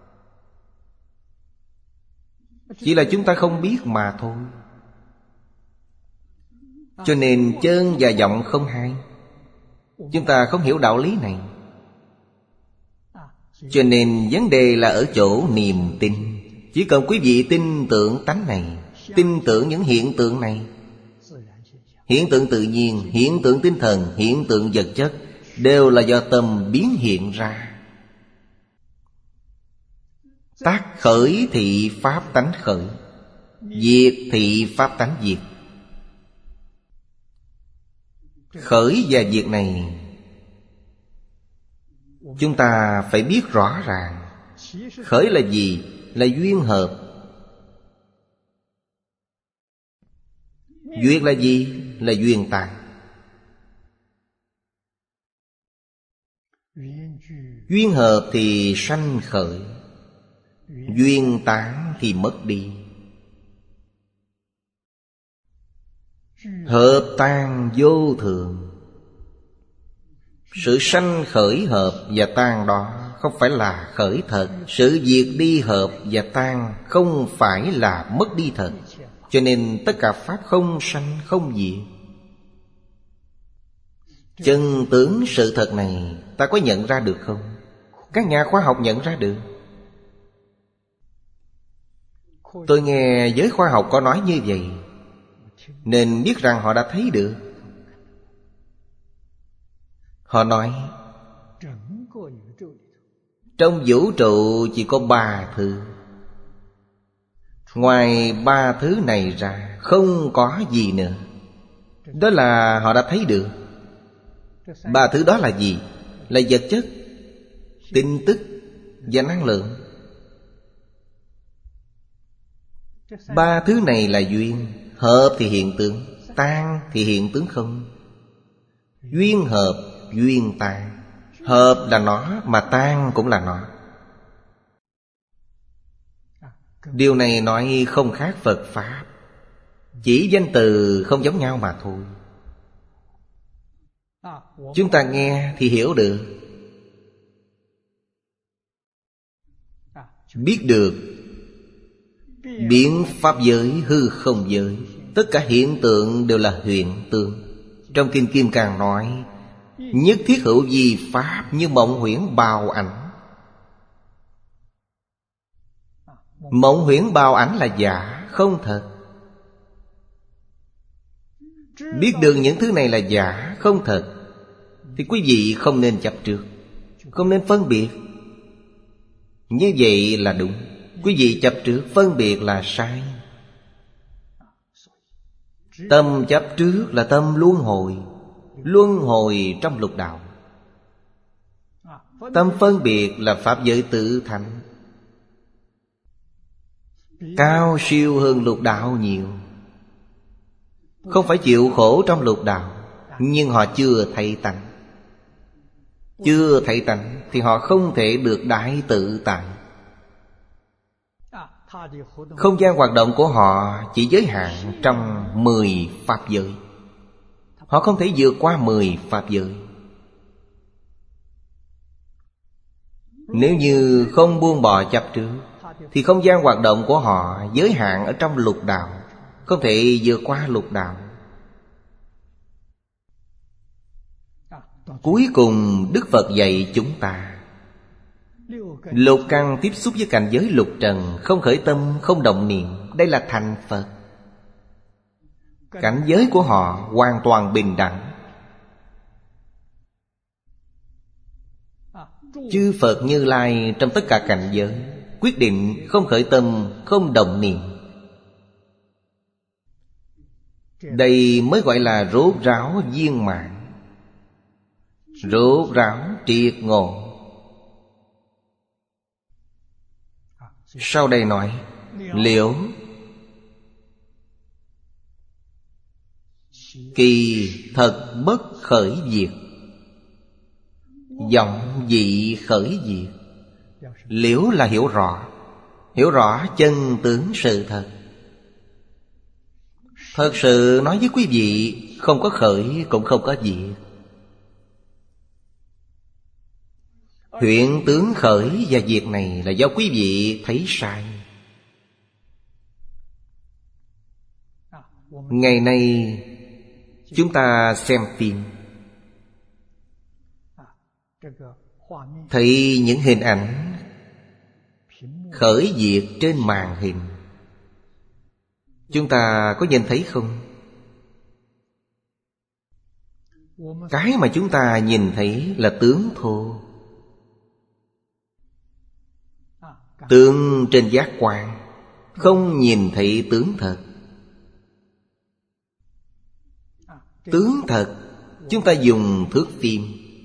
chỉ là chúng ta không biết mà thôi. Cho nên chân và vọng không hai. Chúng ta không hiểu đạo lý này. Cho nên vấn đề là ở chỗ niềm tin. Chỉ cần quý vị tin tưởng tánh này, tin tưởng những hiện tượng này, hiện tượng tự nhiên, hiện tượng tinh thần, hiện tượng vật chất, đều là do tâm biến hiện ra. Tác khởi thị pháp tánh khởi, diệt thị pháp tánh diệt. Khởi và diệt này chúng ta phải biết rõ ràng. Khởi là gì? Là duyên hợp. Diệt là gì? Là duyên tàn. Duyên hợp thì sanh khởi, duyên tán thì mất đi. Hợp tan vô thường. Sự sanh khởi hợp và tan đó không phải là khởi thật. Sự diệt đi hợp và tan không phải là mất đi thật. Cho nên tất cả pháp không sanh không diệt. Chân tướng sự thật này ta có nhận ra được không? Các nhà khoa học nhận ra được. Tôi nghe giới khoa học có nói như vậy, nên biết rằng họ đã thấy được. Họ nói trong vũ trụ chỉ có 3 thứ. Ngoài 3 thứ này ra không có gì nữa. Đó là họ đã thấy được. Ba thứ đó là gì? Là vật chất, tin tức và năng lượng. Ba thứ này là duyên. Hợp thì hiện tượng, tan thì hiện tướng không. Duyên hợp, duyên tan. Hợp là nó, mà tan cũng là nó. Điều này nói không khác Phật Pháp, chỉ danh từ không giống nhau mà thôi. Chúng ta nghe thì hiểu được, biết được biến pháp giới, hư không giới. Tất cả hiện tượng đều là hiện tượng. Trong Kinh Kim Cang nói: nhất thiết hữu vi pháp như mộng huyễn bào ảnh. Mộng huyễn bào ảnh là giả, không thật. Biết được những thứ này là giả, không thật, thì quý vị không nên chấp trước, không nên phân biệt. Như vậy là đúng. Quý vị chấp trước, phân biệt là sai. Tâm chấp trước là tâm luân hồi, luân hồi trong lục đạo. Tâm phân biệt là pháp giới tự thành, cao siêu hơn lục đạo nhiều. Không phải chịu khổ trong lục đạo, nhưng họ chưa thấy tánh. Chưa thấy tánh thì họ không thể được đại tự tại. Không gian hoạt động của họ chỉ giới hạn trong 10 pháp giới. Họ không thể vượt qua 10 pháp giới. Nếu như không buông bỏ chấp trước, thì không gian hoạt động của họ giới hạn ở trong lục đạo, không thể vượt qua lục đạo. Cuối cùng Đức Phật dạy chúng ta: lục căn tiếp xúc với cảnh giới lục trần, không khởi tâm, không động niệm, đây là thành Phật. Cảnh giới của họ hoàn toàn bình đẳng. Chư Phật Như Lai trong tất cả cảnh giới quyết định không khởi tâm, không động niệm. Đây mới gọi là rốt ráo viên mãn, rốt ráo triệt ngộ. Sau đây nói: liễu kỳ thật bất khởi diệt, vọng dị khởi diệt. Liễu là hiểu rõ, hiểu rõ chân tướng sự thật. Thật sự nói với quý vị, không có khởi cũng không có diệt. Hiện tướng khởi và diệt này là do quý vị thấy sai. Ngày nay chúng ta xem phim, thấy những hình ảnh khởi diệt trên màn hình. Chúng ta có nhìn thấy không? Cái mà chúng ta nhìn thấy là tướng thô, tướng trên giác quan, không nhìn thấy tướng thật. Tướng thật chúng ta dùng thước phim.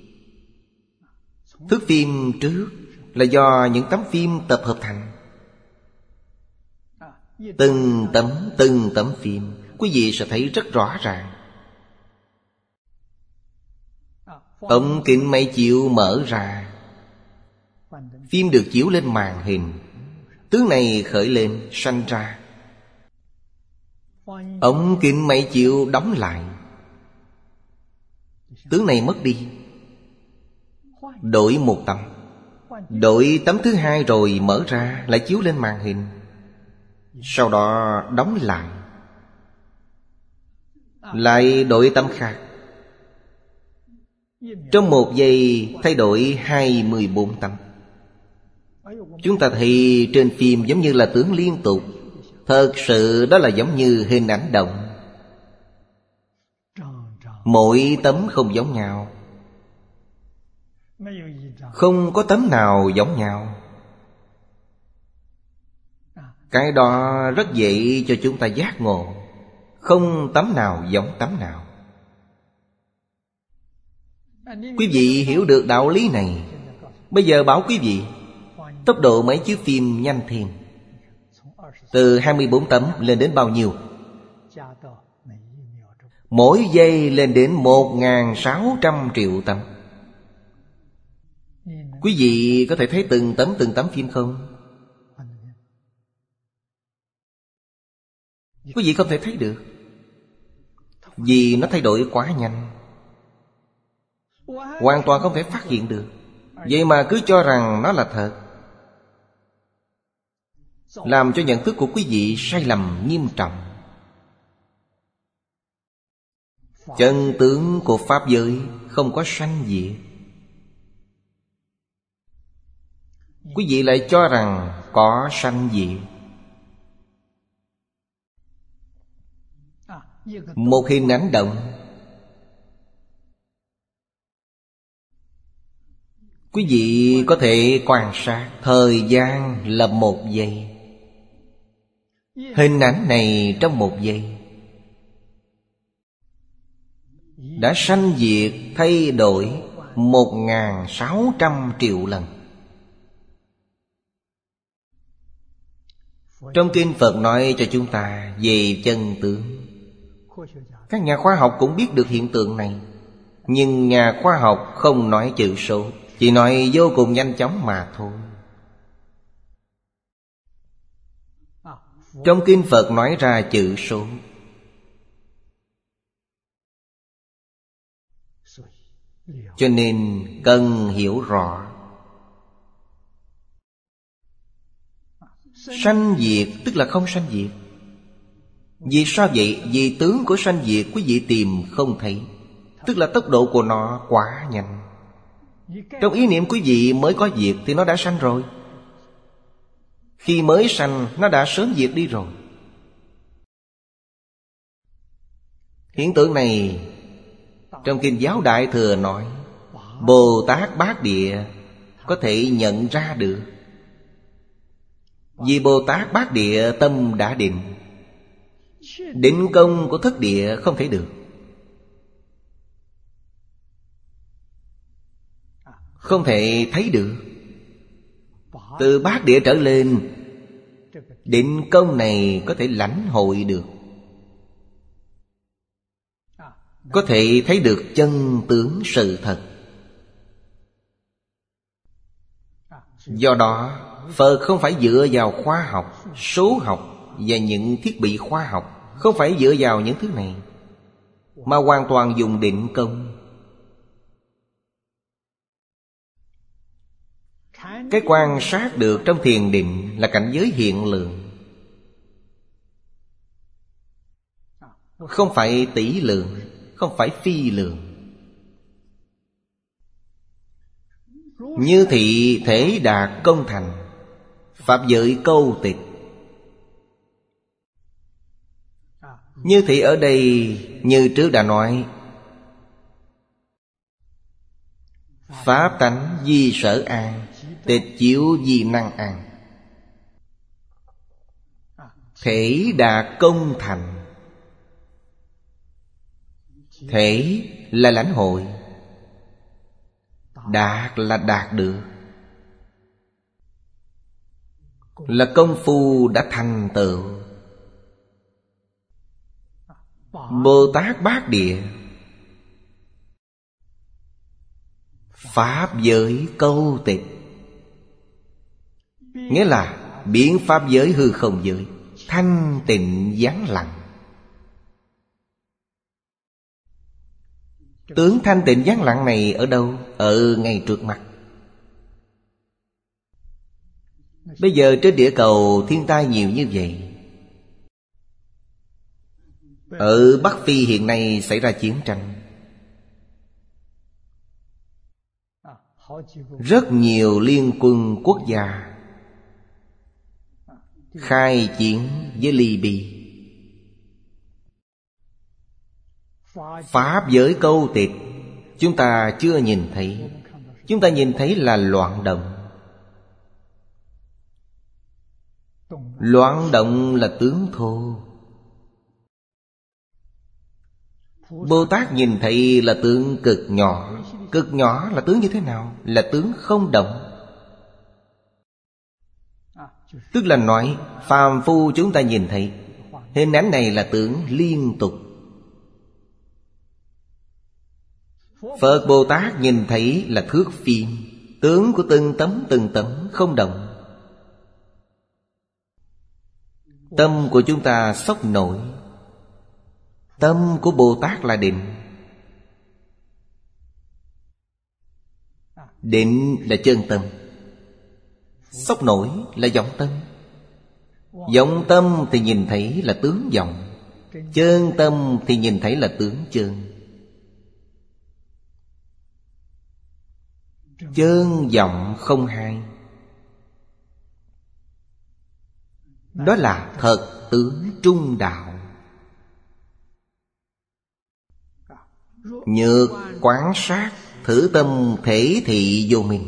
Thước phim trước là do những tấm phim tập hợp thành. Từng tấm phim, quý vị sẽ thấy rất rõ ràng. Ống kính máy chiếu mở ra, phim được chiếu lên màn hình. Tướng này khởi lên, sanh ra. Ống kính máy chiếu đóng lại, tướng này mất đi. Đổi một tấm, đổi tấm thứ hai rồi mở ra, lại chiếu lên màn hình. Sau đó đóng lại, lại đổi tấm khác. Trong một giây thay đổi 24 tấm. Chúng ta thấy trên phim giống như là tướng liên tục. Thật sự đó là giống như hình ảnh động. Mỗi tấm không giống nhau, không có tấm nào giống nhau. Cái đó rất dễ cho chúng ta giác ngộ. Không tấm nào giống tấm nào. Quý vị hiểu được đạo lý này. Bây giờ bảo quý vị tốc độ máy chiếu phim nhanh thêm, từ 24 tấm lên đến bao nhiêu? Mỗi giây lên đến 1.600 triệu tấm. Quý vị có thể thấy từng tấm phim không? Quý vị không thể thấy được, vì nó thay đổi quá nhanh, hoàn toàn không thể phát hiện được. Vậy mà cứ cho rằng nó là thật, làm cho nhận thức của quý vị sai lầm nghiêm trọng. Chân tướng của pháp giới không có sanh diệt. Quý vị lại cho rằng có sanh diệt. Một hình ảnh động, quý vị có thể quan sát thời gian là 1 giây. Hình ảnh này trong 1 giây đã sanh diệt thay đổi 1.600 triệu lần. Trong kinh Phật nói cho chúng ta về chân tướng. Các nhà khoa học cũng biết được hiện tượng này, nhưng nhà khoa học không nói chữ số, chỉ nói vô cùng nhanh chóng mà thôi. Trong kinh Phật nói ra chữ số. Cho nên cần hiểu rõ. Sanh diệt tức là không sanh diệt. Vì sao vậy? Vì tướng của sanh diệt quý vị tìm không thấy, tức là tốc độ của nó quá nhanh. Trong ý niệm quý vị mới có diệt thì nó đã sanh rồi. Khi mới sanh nó đã sớm diệt đi rồi. Hiện tượng này trong kinh Giáo Đại Thừa nói Bồ Tát Bát Địa có thể nhận ra được. Vì Bồ Tát Bát Địa tâm đã định, định công của thất địa không thể được, không thể thấy được. Từ bát địa trở lên, định công này có thể lãnh hội được, có thể thấy được chân tướng sự thật. Do đó Phật không phải dựa vào khoa học, số học và những thiết bị khoa học, không phải dựa vào những thứ này, mà hoàn toàn dùng định công. Cái quan sát được trong thiền định là cảnh giới hiện lượng, không phải tỷ lượng, không phải phi lượng. Như thị thể đạt công thành, pháp giới câu tịch. Như thị ở đây như trước đã nói, pháp tánh di sở an, tịch chiếu di năng an. Thể đạt công thành. Thể là lãnh hội, đạt là đạt được, là công phu đã thành tựu. Bồ Tát Bát Địa, pháp giới câu tịch, nghĩa là biến pháp giới hư không giới thanh tịnh vắng lặng. Tướng thanh tịnh vắng lặng này ở đâu? Ở ngay trước mặt. Bây giờ trên địa cầu thiên tai nhiều như vậy. Ở Bắc Phi hiện nay xảy ra chiến tranh. Rất nhiều liên quân quốc gia khai chiến với Libya. Pháp giới câu tịch chúng ta chưa nhìn thấy. Chúng ta nhìn thấy là loạn động. Loạn động là tướng thô. Bồ Tát nhìn thấy là tướng cực nhỏ, cực nhỏ là tướng như thế nào? Là tướng không động. Tức là nói phàm phu chúng ta nhìn thấy hình ảnh này là tướng liên tục. Phật Bồ Tát nhìn thấy là thước phim, tướng của từng tấm không động. Tâm của chúng ta sốc nổi. Tâm của Bồ Tát là định. Định là chân tâm. Sốc nổi là vọng tâm. Vọng tâm thì nhìn thấy là tướng vọng. Chân tâm thì nhìn thấy là tướng chân. Chân vọng không hai. Đó là thật tướng trung đạo. Nhược quán sát, thử tâm thể thị vô minh.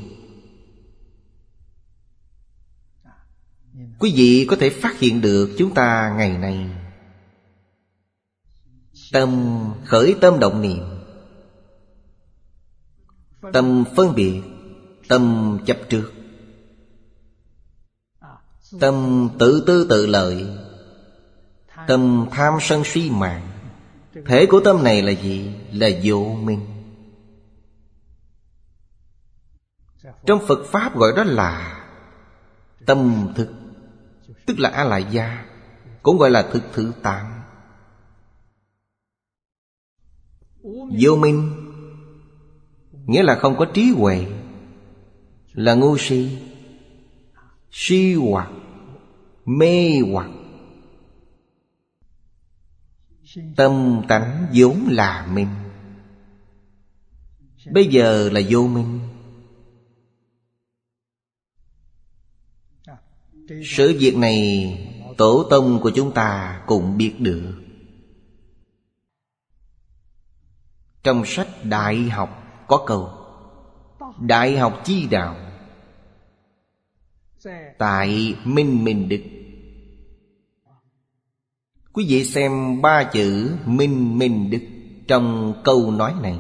Quý vị có thể phát hiện được chúng ta ngày nay tâm khởi tâm động niệm, tâm phân biệt, tâm chấp trước, tâm tự tư tự lợi, tâm tham sân si mạng. Thể của tâm này là gì? Là vô minh. Trong Phật Pháp gọi đó là tâm thức, tức là A-lại gia, cũng gọi là thực thứ 8. Vô minh nghĩa là không có trí huệ, là ngu si, si hoặc, mê hoặc. Tâm tánh vốn là minh, bây giờ là vô minh. Sự việc này tổ tông của chúng ta cũng biết được. Trong sách Đại học có câu: Đại học chi đạo, tại minh minh đức. Quý vị xem 3 chữ minh minh đức trong câu nói này.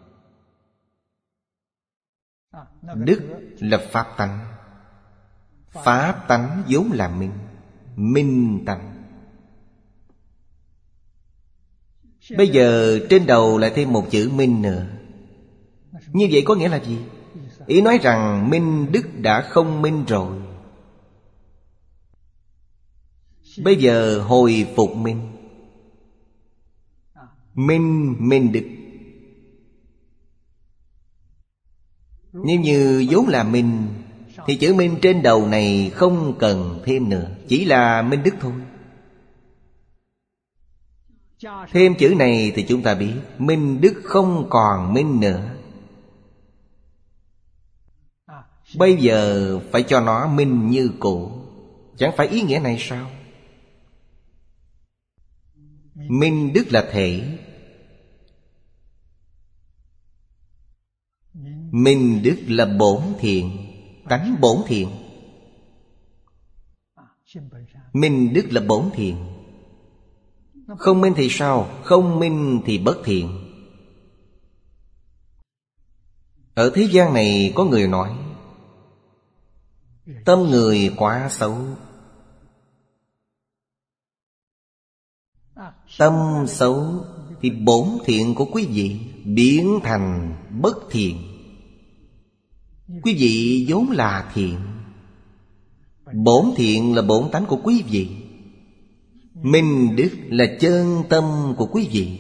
Đức là pháp tánh. Pháp tánh vốn là minh, minh tánh. Bây giờ trên đầu lại thêm một chữ minh nữa. Như vậy có nghĩa là gì? Ý nói rằng minh đức đã không minh rồi. Bây giờ hồi phục minh. Minh minh đức. Nếu như vốn là minh thì chữ minh trên đầu này không cần thêm nữa, chỉ là minh đức thôi. Thêm chữ này thì chúng ta biết minh đức không còn minh nữa. Bây giờ phải cho nó minh như cũ. Chẳng phải ý nghĩa này sao? Minh đức là thể. Minh đức là bổn thiện, tánh bổn thiện. Minh đức là bổn thiện. Không minh thì sao? Không minh thì bất thiện. Ở thế gian này có người nói tâm người quá xấu. Tâm xấu thì bổn thiện của quý vị biến thành bất thiện. Quý vị vốn là thiện. Bổn thiện là bổn tánh của quý vị. Minh đức là chân tâm của quý vị.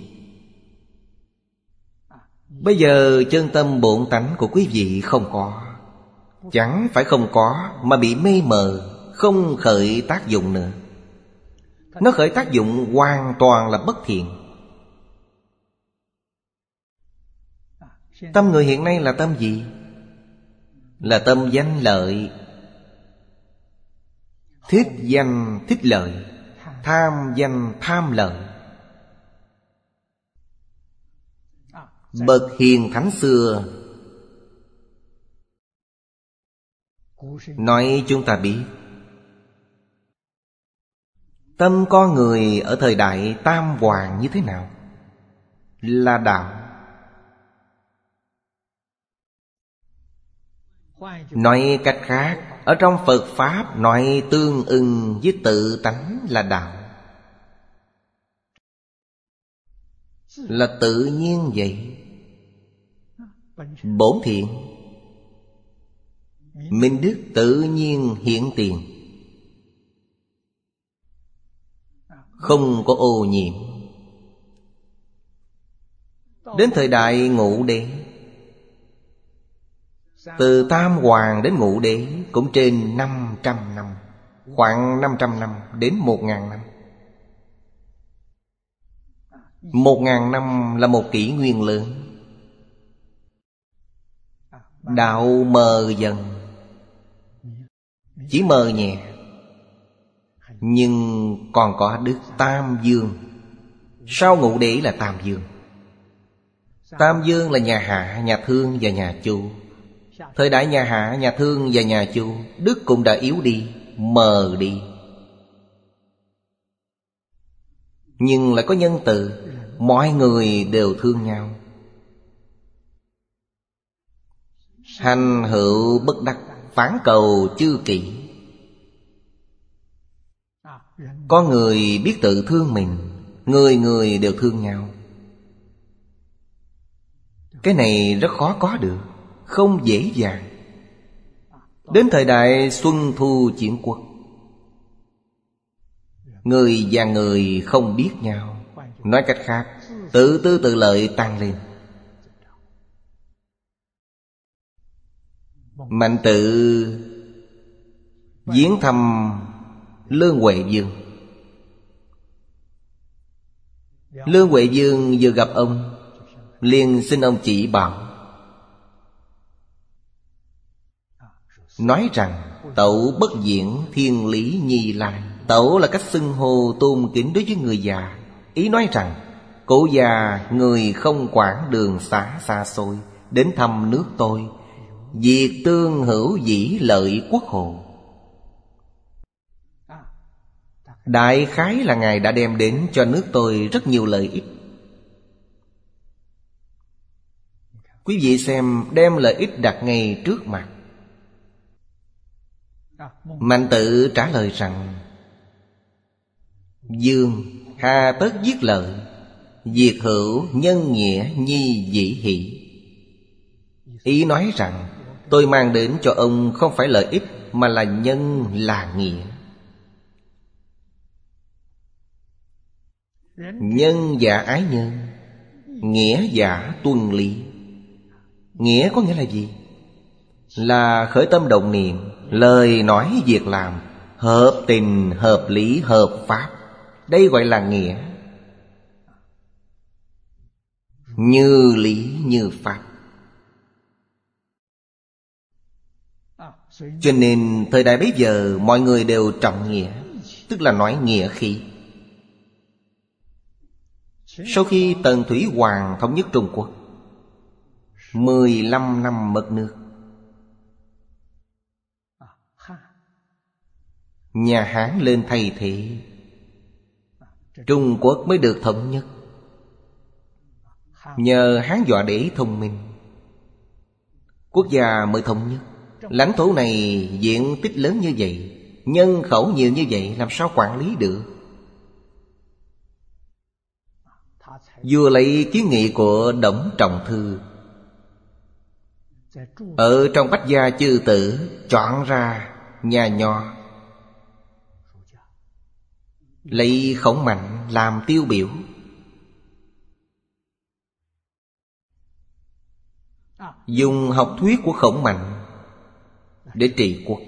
Bây giờ chân tâm bổn tánh của quý vị không có. Chẳng phải không có, mà bị mê mờ, không khởi tác dụng nữa. Nó khởi tác dụng hoàn toàn là bất thiện. Tâm người hiện nay là tâm gì? Là tâm danh lợi. Thích danh thích lợi, tham danh tham lợi. Bậc hiền thánh xưa nói chúng ta biết, tâm con người ở thời đại Tam Hoàng như thế nào? Là đạo. Nói cách khác, ở trong Phật Pháp nói tương ưng với tự tánh là đạo, là tự nhiên vậy. Bổn thiện, minh đức tự nhiên hiện tiền, không có ô nhiễm. Đến thời đại Ngũ Đế, từ Tam Hoàng đến Ngũ Đế cũng trên 500 năm, khoảng 500 năm đến 1.000 năm. 1.000 năm là một kỷ nguyên lớn. Đạo mờ dần, chỉ mờ nhẹ, nhưng còn có đức Tam Dương. Sau Ngũ Đế là Tam Dương. Tam Dương là nhà Hạ, nhà Thương và nhà Chu. Thời đại nhà Hạ, nhà Thương và nhà Chu, đức cũng đã yếu đi, mờ đi. Nhưng lại có nhân từ, mọi người đều thương nhau. Hành hữu bất đắc, phản cầu chư kỷ. Có người biết tự thương mình, người người đều thương nhau. Cái này rất khó có được, không dễ dàng. Đến thời đại Xuân Thu Chiến Quốc, người và người không biết nhau. Nói cách khác, tự tư tự lợi tăng lên. Mạnh Tự viếng thăm Lương Huệ Dương. Lương Huệ Dương vừa gặp ông, liền xin ông chỉ bảo, nói rằng tẩu bất diễn thiên lý nhi lai. Tẩu là cách xưng hô tôn kính đối với người già. Ý nói rằng cụ già người không quản đường xá xa xôi đến thăm nước tôi, việc tương hữu dĩ lợi quốc hồ. Đại khái là Ngài đã đem đến cho nước tôi rất nhiều lợi ích. Quý vị xem, đem lợi ích đặt ngay trước mặt. Mạnh Tự trả lời rằng, Dương hà tất giết lợi, diệt hữu nhân nghĩa nhi dĩ hỷ. Ý nói rằng tôi mang đến cho ông không phải lợi ích, mà là nhân, là nghĩa. Nhân giả ái nhân, nghĩa giả tuân lý. Nghĩa có nghĩa là gì? Là khởi tâm động niệm, lời nói việc làm hợp tình, hợp lý, hợp pháp. Đây gọi là nghĩa. Như lý như pháp. Cho nên thời đại bấy giờ mọi người đều trọng nghĩa, tức là nói nghĩa khí. Sau khi Tần Thủy Hoàng thống nhất Trung Quốc, 15 năm mất nước, nhà Hán lên thay thế, Trung Quốc mới được thống nhất. Nhờ Hán Dọa Đế thông minh, quốc gia mới thống nhất. Lãnh thổ này diện tích lớn như vậy, nhân khẩu nhiều như vậy, làm sao quản lý được? Vua lấy kiến nghị của Đổng Trọng Thư, ở trong Bách Gia Chư Tử chọn ra nhà Nho, lấy Khổng Mạnh làm tiêu biểu. Dùng học thuyết của Khổng Mạnh để trị quốc.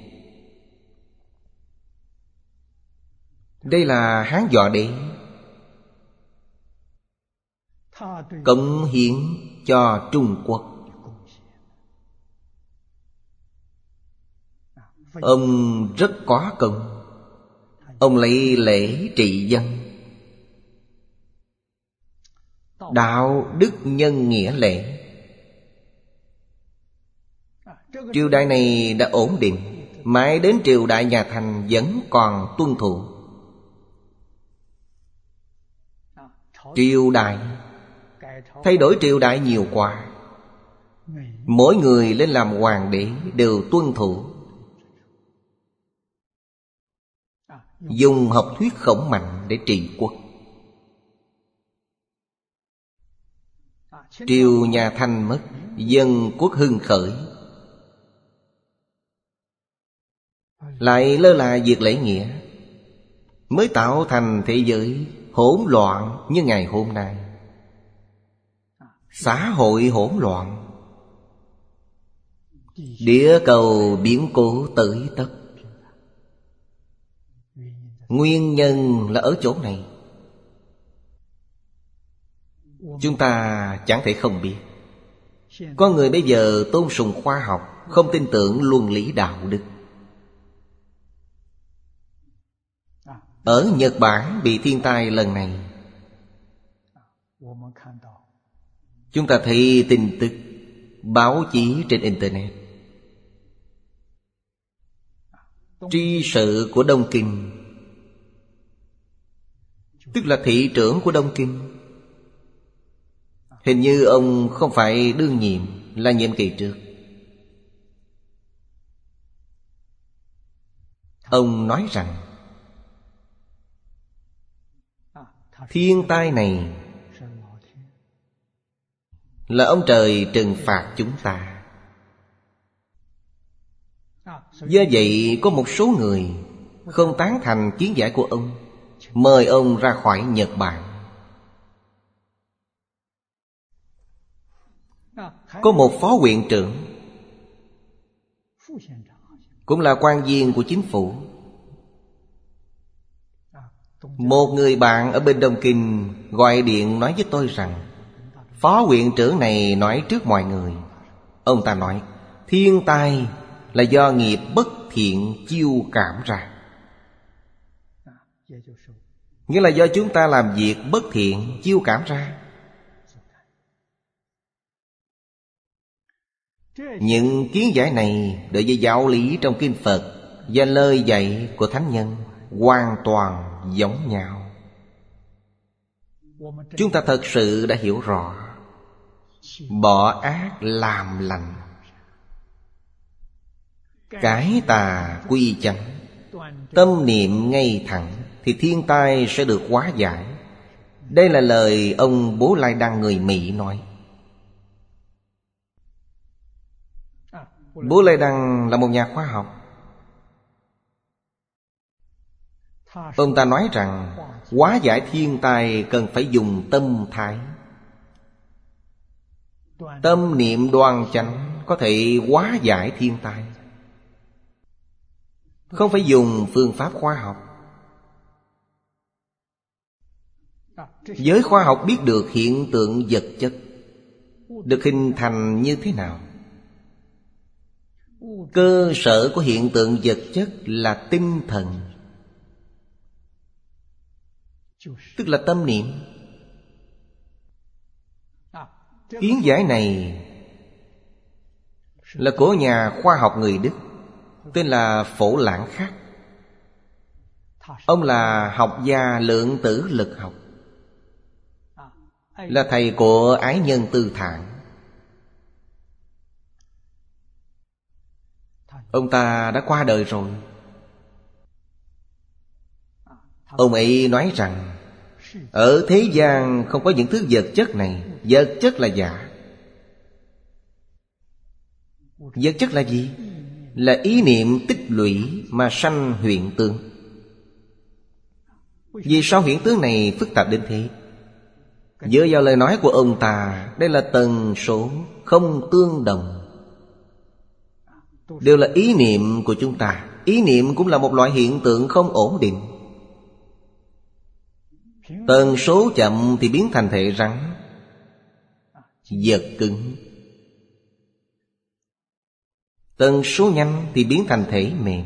Đây là Hán Dọa Đế cống hiến cho Trung Quốc. Ông rất có công. Ông lấy lễ trị dân, đạo đức nhân nghĩa lễ. Triều đại này đã ổn định, mãi đến triều đại nhà Thanh vẫn còn tuân thủ. Triều đại thay đổi, triều đại nhiều quá, Mỗi người lên làm hoàng đế đều tuân thủ, dùng học thuyết Khổng Mạnh để trị quốc. Triều nhà Thanh mất, dân quốc hưng khởi, lại lơ là việc lễ nghĩa, mới tạo thành thế giới hỗn loạn như ngày hôm nay. Xã hội hỗn loạn, địa cầu biến cố tới tất. Nguyên nhân là ở chỗ này. Chúng ta chẳng thể không biết. Có người bây giờ tôn sùng khoa học, không tin tưởng luân lý đạo đức. Ở Nhật Bản bị thiên tai lần này, chúng ta thấy tin tức, báo chí trên Internet. Tri sự của Đông Kinh, tức là thị trưởng của Đông Kinh, hình như ông không phải đương nhiệm, là nhiệm kỳ trước. Ông nói rằng thiên tai này là ông trời trừng phạt chúng ta. Do vậy có một số người không tán thành kiến giải của ông, mời ông ra khỏi Nhật Bản. Có một phó huyện trưởng, cũng là quan viên của chính phủ. Một người bạn ở bên Đông Kinh gọi điện nói với tôi rằng phó huyện trưởng này nói trước mọi người. Ông ta nói thiên tai là do nghiệp bất thiện chiêu cảm ra, nghĩa là do chúng ta làm việc bất thiện chiêu cảm ra. Những kiến giải này đối với giáo lý trong kinh Phật và lời dạy của thánh nhân hoàn toàn giống nhau. Chúng ta thật sự đã hiểu rõ. Bỏ ác làm lành, cải tà quy chánh, tâm niệm ngay thẳng, thì thiên tai sẽ được hóa giải. Đây là lời ông Bố Lai Đăng người Mỹ nói. Bố Lai Đăng là một nhà khoa học. Ông ta nói rằng hóa giải thiên tai cần phải dùng tâm thái. Tâm niệm đoan chánh có thể hóa giải thiên tai, không phải dùng phương pháp khoa học. Giới khoa học biết được hiện tượng vật chất được hình thành như thế nào. Cơ sở của hiện tượng vật chất là tinh thần, tức là tâm niệm. Kiến giải này là của nhà khoa học người Đức, tên là Phổ Lãng Khắc. Ông là học gia lượng tử lực học, là thầy của ái nhân Tư Thản. Ông ta đã qua đời rồi. Ông ấy nói rằng ở thế gian không có những thứ vật chất này. Vật chất là giả. Vật chất là gì? Là ý niệm tích lũy mà sanh hiện tượng. Vì sao hiện tượng này phức tạp đến thế? Dựa vào lời nói của ông ta, đây là tần số không tương đồng, đều là ý niệm của chúng ta. Ý niệm cũng là một loại hiện tượng không ổn định. Tần số chậm thì biến thành thể rắn, vật cứng. Tần số nhanh thì biến thành thể mềm.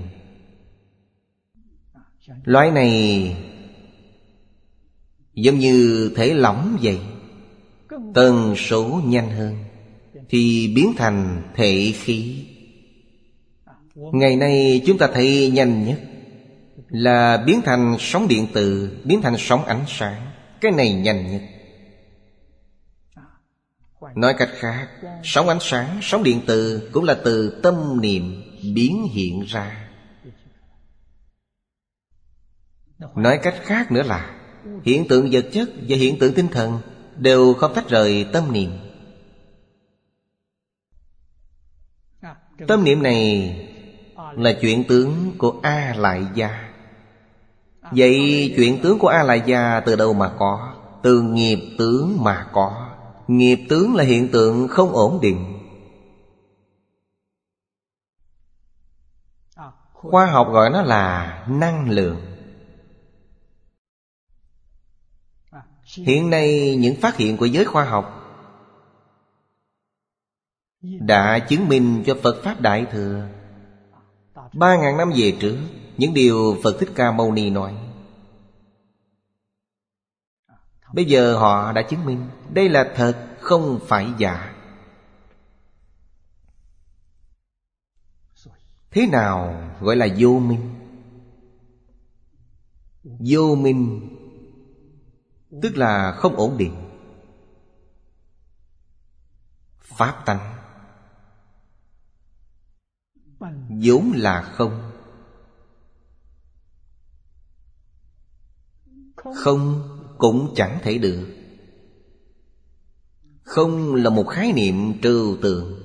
Loại này giống như thể lỏng vậy. Tần số nhanh hơn thì biến thành thể khí. Ngày nay chúng ta thấy nhanh nhất là biến thành sóng điện từ, biến thành sóng ánh sáng. Cái này nhanh nhất. Nói cách khác, sóng ánh sáng, sóng điện từ cũng là từ tâm niệm biến hiện ra. Nói cách khác nữa là hiện tượng vật chất và hiện tượng tinh thần đều không tách rời tâm niệm. Tâm niệm này là chuyện tướng của A Lại Gia. Vậy chuyện tướng của A Lại Gia từ đâu mà có? Từ nghiệp tướng mà có. Nghiệp tướng là hiện tượng không ổn định. Khoa học gọi nó là năng lượng. Hiện nay những phát hiện của giới khoa học đã chứng minh cho Phật Pháp Đại Thừa. 3.000 năm về trước, những điều Phật Thích Ca Mâu Ni nói, bây giờ họ đã chứng minh đây là thật, không phải giả. Thế nào gọi là vô minh? Vô minh tức là không ổn định. Pháp tánh vốn là không. Không cũng chẳng thể được. Không là một khái niệm trừu tượng.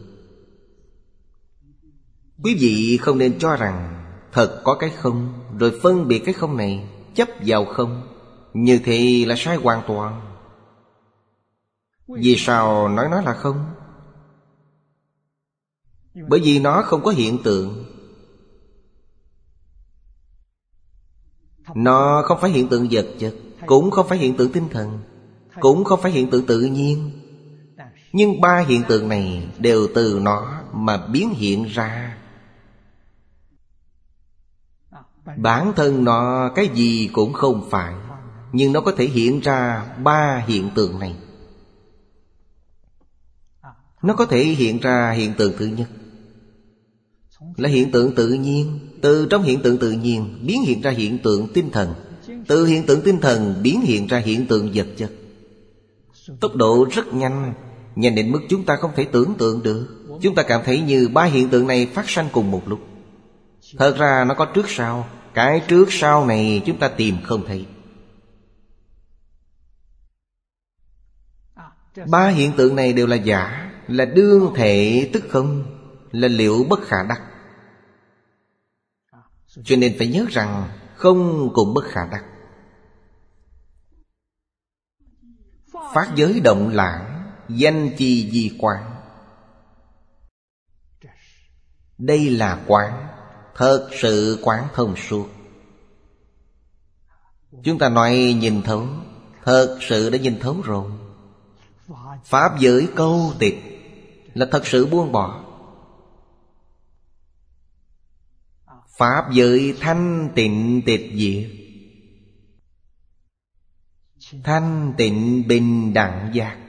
Quý vị không nên cho rằng thật có cái không, rồi phân biệt cái không này, chấp vào không. Như thế là sai hoàn toàn. Vì sao nói nó là không? Bởi vì nó không có hiện tượng. Nó không phải hiện tượng vật chất, cũng không phải hiện tượng tinh thần, cũng không phải hiện tượng tự nhiên. Nhưng ba hiện tượng này đều từ nó mà biến hiện ra. Bản thân nó cái gì cũng không phải, nhưng nó có thể hiện ra ba hiện tượng này. Nó có thể hiện ra hiện tượng thứ nhất là hiện tượng tự nhiên. Từ trong hiện tượng tự nhiên biến hiện ra hiện tượng tinh thần. Từ hiện tượng tinh thần biến hiện ra hiện tượng vật chất. Tốc độ rất nhanh, nhanh đến mức chúng ta không thể tưởng tượng được. Chúng ta cảm thấy như ba hiện tượng này phát sanh cùng một lúc. Thật ra nó có trước sau. Cái trước sau này chúng ta tìm không thấy. Ba hiện tượng này đều là giả, là đương thể tức không, là liệu bất khả đắc. Cho nên phải nhớ rằng không cũng bất khả đắc. Phát giới động lãng, danh chi di quán. Đây là quán, thật sự quán thông suốt. Chúng ta nói nhìn thấu, thật sự đã nhìn thấu rồi. Pháp giới câu tịch là thật sự buông bỏ. Pháp giới thanh tịnh tịch diệt, thanh tịnh bình đẳng giác.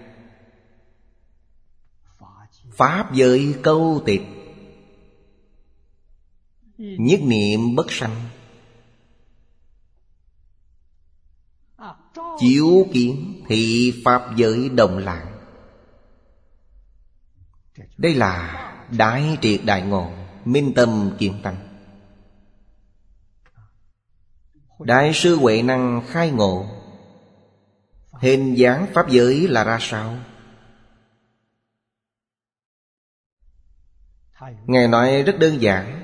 Pháp giới câu tịch, nhất niệm bất sanh. Chiếu kiến thị pháp giới đồng lãng. Đây là đại triệt đại ngộ, minh tâm kiến tánh. Đại sư Huệ Năng khai ngộ hình dáng pháp giới là ra sao? Ngài nói rất đơn giản,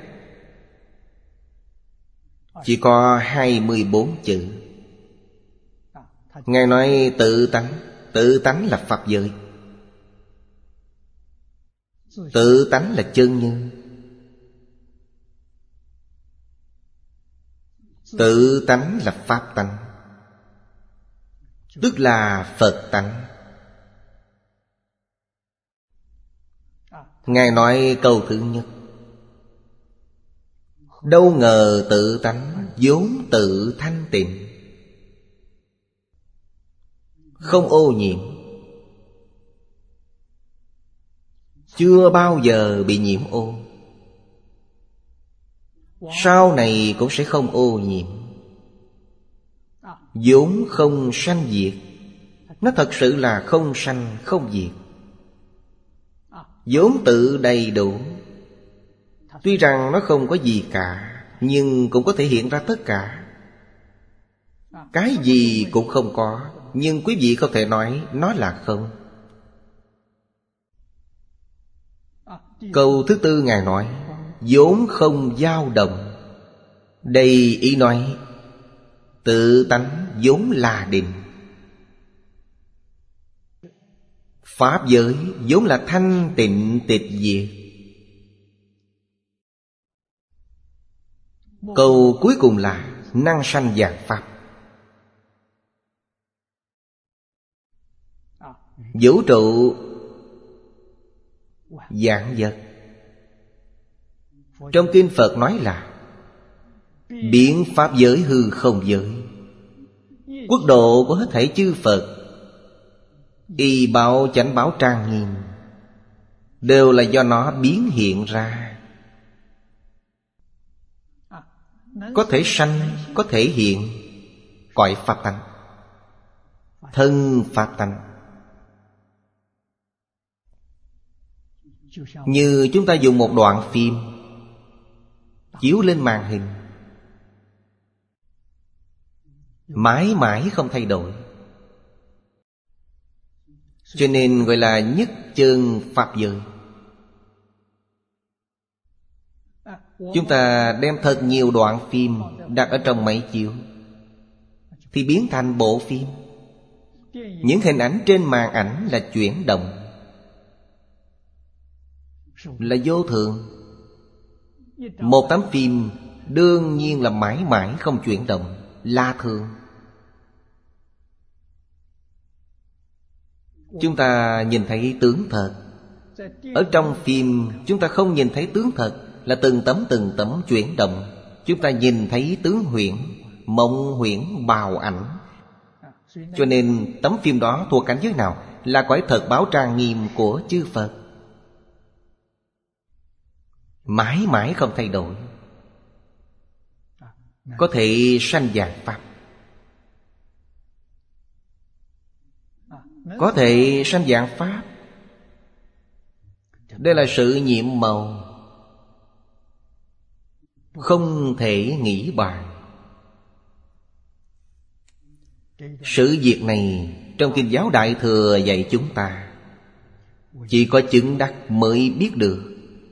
chỉ có 24 chữ. Ngài nói tự tánh. Tự tánh là pháp giới. Tự tánh là chân như. Tự tánh là pháp tánh, tức là Phật tánh. Ngài nói câu thứ nhất, đâu ngờ tự tánh vốn tự thanh tịnh, không ô nhiễm, chưa bao giờ bị nhiễm ô, sau này cũng sẽ không ô nhiễm. Vốn không sanh diệt. Nó thật sự là không sanh không diệt. vốn tự đầy đủ. Tuy rằng nó không có gì cả, nhưng cũng có thể hiện ra tất cả. Cái gì cũng không có, nhưng quý vị không thể nói nó là không. Câu thứ tư Ngài nói vốn không dao động. Đây ý nói tự tánh vốn là định. Pháp giới vốn là thanh tịnh tịch diệt. Câu cuối cùng là năng sanh vạn pháp. Vũ trụ vạn vật. Trong kinh Phật nói là biến pháp giới hư không giới. Quốc độ của hết thảy chư Phật, y bảo chánh bảo trang nghiêm, đều là do nó biến hiện ra. Có thể sanh, có thể hiện. Cõi pháp tánh, thân pháp tánh. Như chúng ta dùng một đoạn phim chiếu lên màn hình, mãi mãi không thay đổi, cho nên gọi là nhất chân pháp giới. Chúng ta đem thật nhiều đoạn phim đặt ở trong máy chiếu thì biến thành bộ phim. Những hình ảnh trên màn ảnh là chuyển động, là vô thường. Một tấm phim đương nhiên là mãi mãi không chuyển động, là thường. Chúng ta nhìn thấy tướng thật. Ở trong phim chúng ta không nhìn thấy tướng thật, là từng tấm chuyển động. Chúng ta nhìn thấy tướng huyễn, mộng huyễn, bào ảnh. Cho nên tấm phim đó thuộc cảnh giới nào? Là cõi thật báo trang nghiêm của chư Phật, mãi mãi không thay đổi. Có thể sanh vạn pháp, có thể sanh vạn pháp. Đây là sự nhiệm màu, không thể nghĩ bàn. Sự việc này trong Kinh Giáo Đại Thừa dạy chúng ta, chỉ có chứng đắc mới biết được.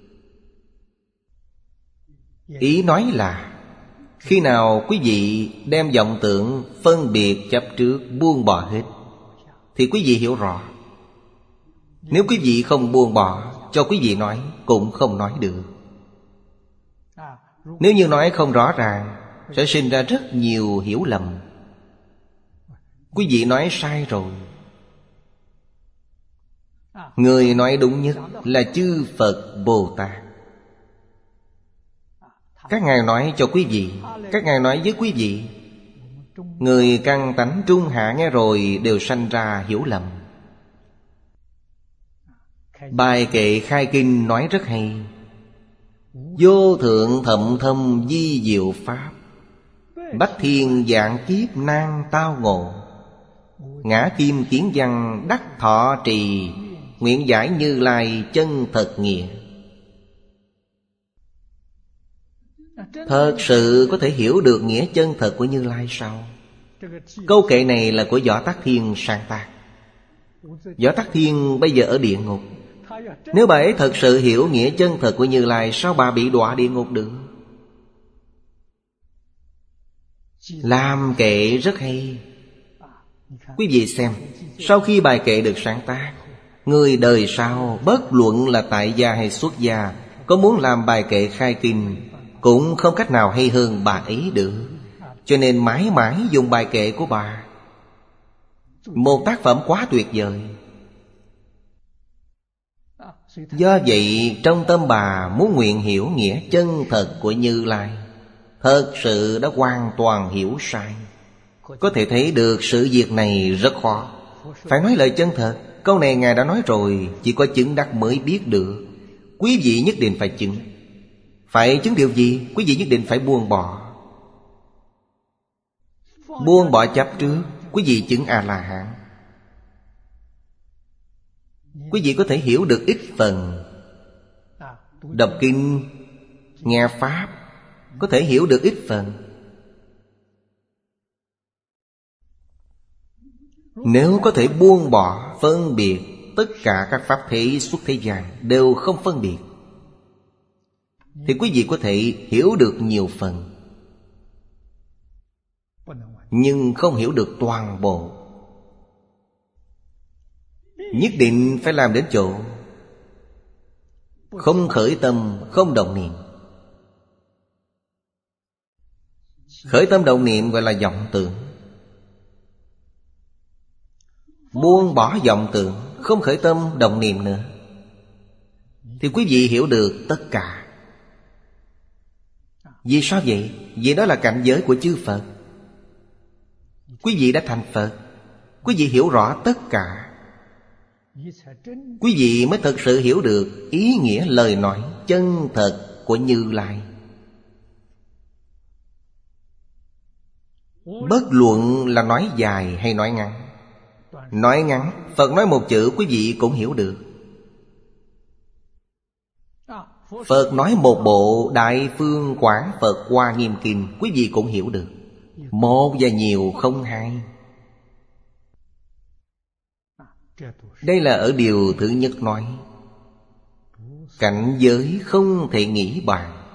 Ý nói là khi nào quý vị đem vọng tưởng phân biệt chấp trước buông bỏ hết thì quý vị hiểu rõ. Nếu quý vị không buông bỏ, cho quý vị nói cũng không nói được. Nếu như nói không rõ ràng, sẽ sinh ra rất nhiều hiểu lầm. Quý vị nói sai rồi. Người nói đúng nhất là chư Phật Bồ Tát. Các ngài nói cho quý vị, các ngài nói với quý vị. Người căn tánh trung hạ nghe rồi đều sanh ra hiểu lầm. Bài kệ khai kinh nói rất hay. Vô thượng thậm thâm di diệu pháp, bách thiên vạn kiếp nan tao ngộ. Ngã kim kiến văn đắc thọ trì, nguyện giải Như Lai chân thật nghĩa. Thật sự có thể hiểu được nghĩa chân thật của Như Lai sao? Câu kệ này là của Võ Tắc Thiên sáng tác. Võ Tắc Thiên bây giờ ở địa ngục. Nếu bà ấy thật sự hiểu nghĩa chân thật của Như Lai, sao bà bị đọa địa ngục được? Làm kệ rất hay. Quý vị xem, sau khi bài kệ được sáng tác, người đời sau bất luận là tại gia hay xuất gia, có muốn làm bài kệ khai kinh cũng không cách nào hay hơn bà ấy được. Cho nên mãi mãi dùng bài kệ của bà. Một tác phẩm quá tuyệt vời. Do vậy trong tâm bà muốn nguyện hiểu nghĩa chân thật của Như Lai, thật sự đã hoàn toàn hiểu sai. Có thể thấy được sự việc này rất khó. Phải nói lời chân thật. Câu này Ngài đã nói rồi, chỉ có chứng đắc mới biết được. Quý vị nhất định phải chứng. Phải chứng điều gì? Quý vị nhất định phải buông bỏ. Buông bỏ chấp trước, quý vị chứng A-la-hán. Quý vị có thể hiểu được ít phần. Đọc kinh, nghe Pháp, có thể hiểu được ít phần. Nếu có thể buông bỏ, phân biệt tất cả các pháp thế xuất thế gian đều không phân biệt, thì quý vị có thể hiểu được nhiều phần, nhưng không hiểu được toàn bộ. Nhất định phải làm đến chỗ không khởi tâm, không động niệm. Khởi tâm động niệm gọi là vọng tưởng. Buông bỏ vọng tưởng, không khởi tâm động niệm nữa, thì quý vị hiểu được tất cả. Vì sao vậy? Vì đó là cảnh giới của chư Phật. Quý vị đã thành Phật, quý vị hiểu rõ tất cả, quý vị mới thực sự hiểu được ý nghĩa lời nói chân thật của Như Lai. Bất luận là nói dài hay nói ngắn. Nói ngắn, Phật nói một chữ quý vị cũng hiểu được. Phật nói một bộ Đại Phương Quảng Phật Hoa Nghiêm Kinh, quý vị cũng hiểu được. Một và nhiều không hai. Đây là ở điều thứ nhất nói. Cảnh giới không thể nghĩ bàn.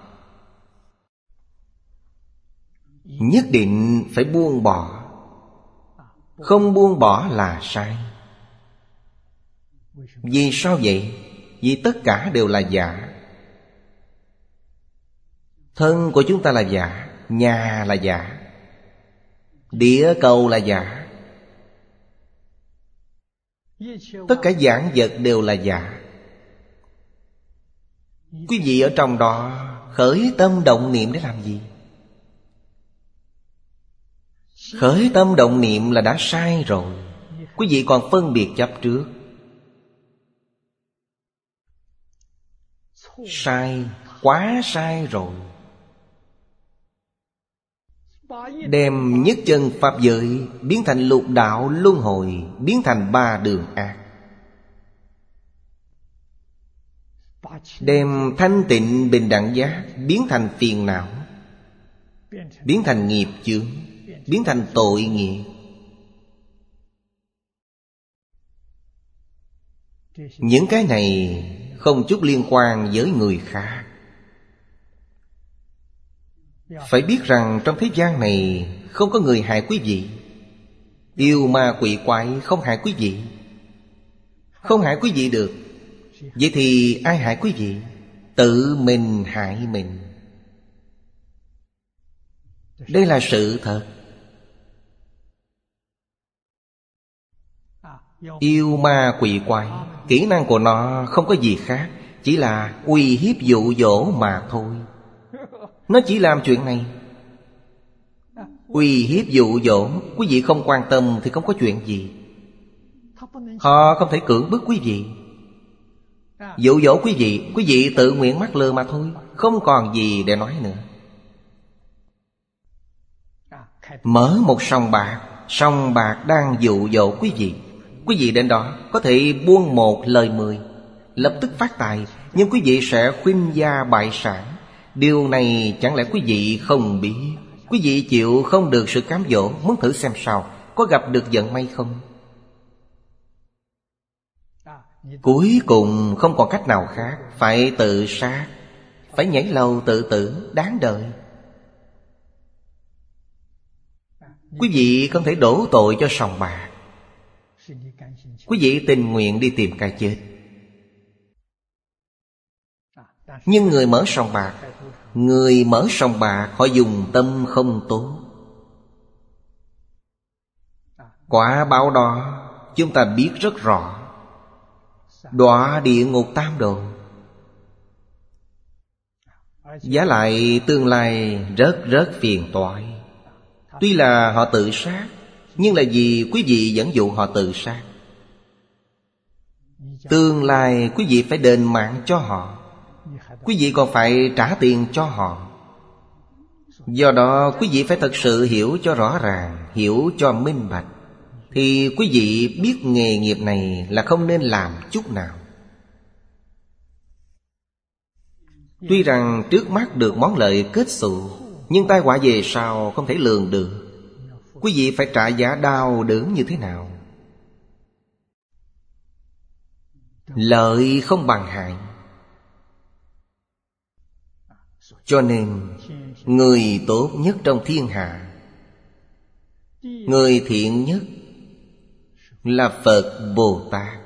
Nhất định phải buông bỏ. Không buông bỏ là sai. Vì sao vậy? Vì tất cả đều là giả. Thân của chúng ta là giả, nhà là giả, địa cầu là giả. Tất cả vạn vật đều là giả. Quý vị ở trong đó khởi tâm động niệm để làm gì? Khởi tâm động niệm là đã sai rồi. Quý vị còn phân biệt chấp trước. Sai, quá sai rồi. Đem nhất chân pháp giới biến thành lục đạo luân hồi, biến thành ba đường ác. Đem thanh tịnh bình đẳng giác biến thành phiền não, biến thành nghiệp chướng, biến thành tội nghiệp. Những cái này không chút liên quan với người khác. Phải biết rằng trong thế gian này không có người hại quý vị. Yêu ma quỷ quái không hại quý vị. Không hại quý vị được. Vậy thì ai hại quý vị? Tự mình hại mình. Đây là sự thật. Yêu ma quỷ quái, kỹ năng của nó không có gì khác, chỉ là uy hiếp dụ dỗ mà thôi. Nó chỉ làm chuyện này. Uy hiếp dụ dỗ, quý vị không quan tâm thì không có chuyện gì. Họ không thể cưỡng bức quý vị. Dụ dỗ quý vị tự nguyện mắc lừa mà thôi. Không còn gì để nói nữa. Mở một sòng bạc đang dụ dỗ quý vị. Quý vị đến đó có thể buông một lời 10, lập tức phát tài, nhưng quý vị sẽ khuynh gia bại sản. Điều này chẳng lẽ quý vị không biết? Quý vị chịu không được sự cám dỗ, muốn thử xem sao, có gặp được vận may không? Cuối cùng không còn cách nào khác, phải tự sát, phải nhảy lầu tự tử, đáng đời. Quý vị không thể đổ tội cho sòng bạc. Quý vị tình nguyện đi tìm cái chết. Nhưng người mở sòng bạc họ dùng tâm không tốt. Quả báo đó chúng ta biết rất rõ. Đọa địa ngục tam đồ. Giá lại tương lai rất phiền toái. Tuy là họ tự sát, nhưng là vì quý vị dẫn dụ họ tự sát. Tương lai quý vị phải đền mạng cho họ. Quý vị còn phải trả tiền cho họ. Do đó quý vị phải thật sự hiểu cho rõ ràng, hiểu cho minh bạch. thì quý vị biết nghề nghiệp này là không nên làm chút nào. Tuy rằng trước mắt được món lợi kết xù, nhưng tai họa về sau không thể lường được. Quý vị phải trả giá đau đớn như thế nào? Lợi không bằng hại. Cho nên người tốt nhất trong thiên hạ, người thiện nhất là Phật Bồ Tát.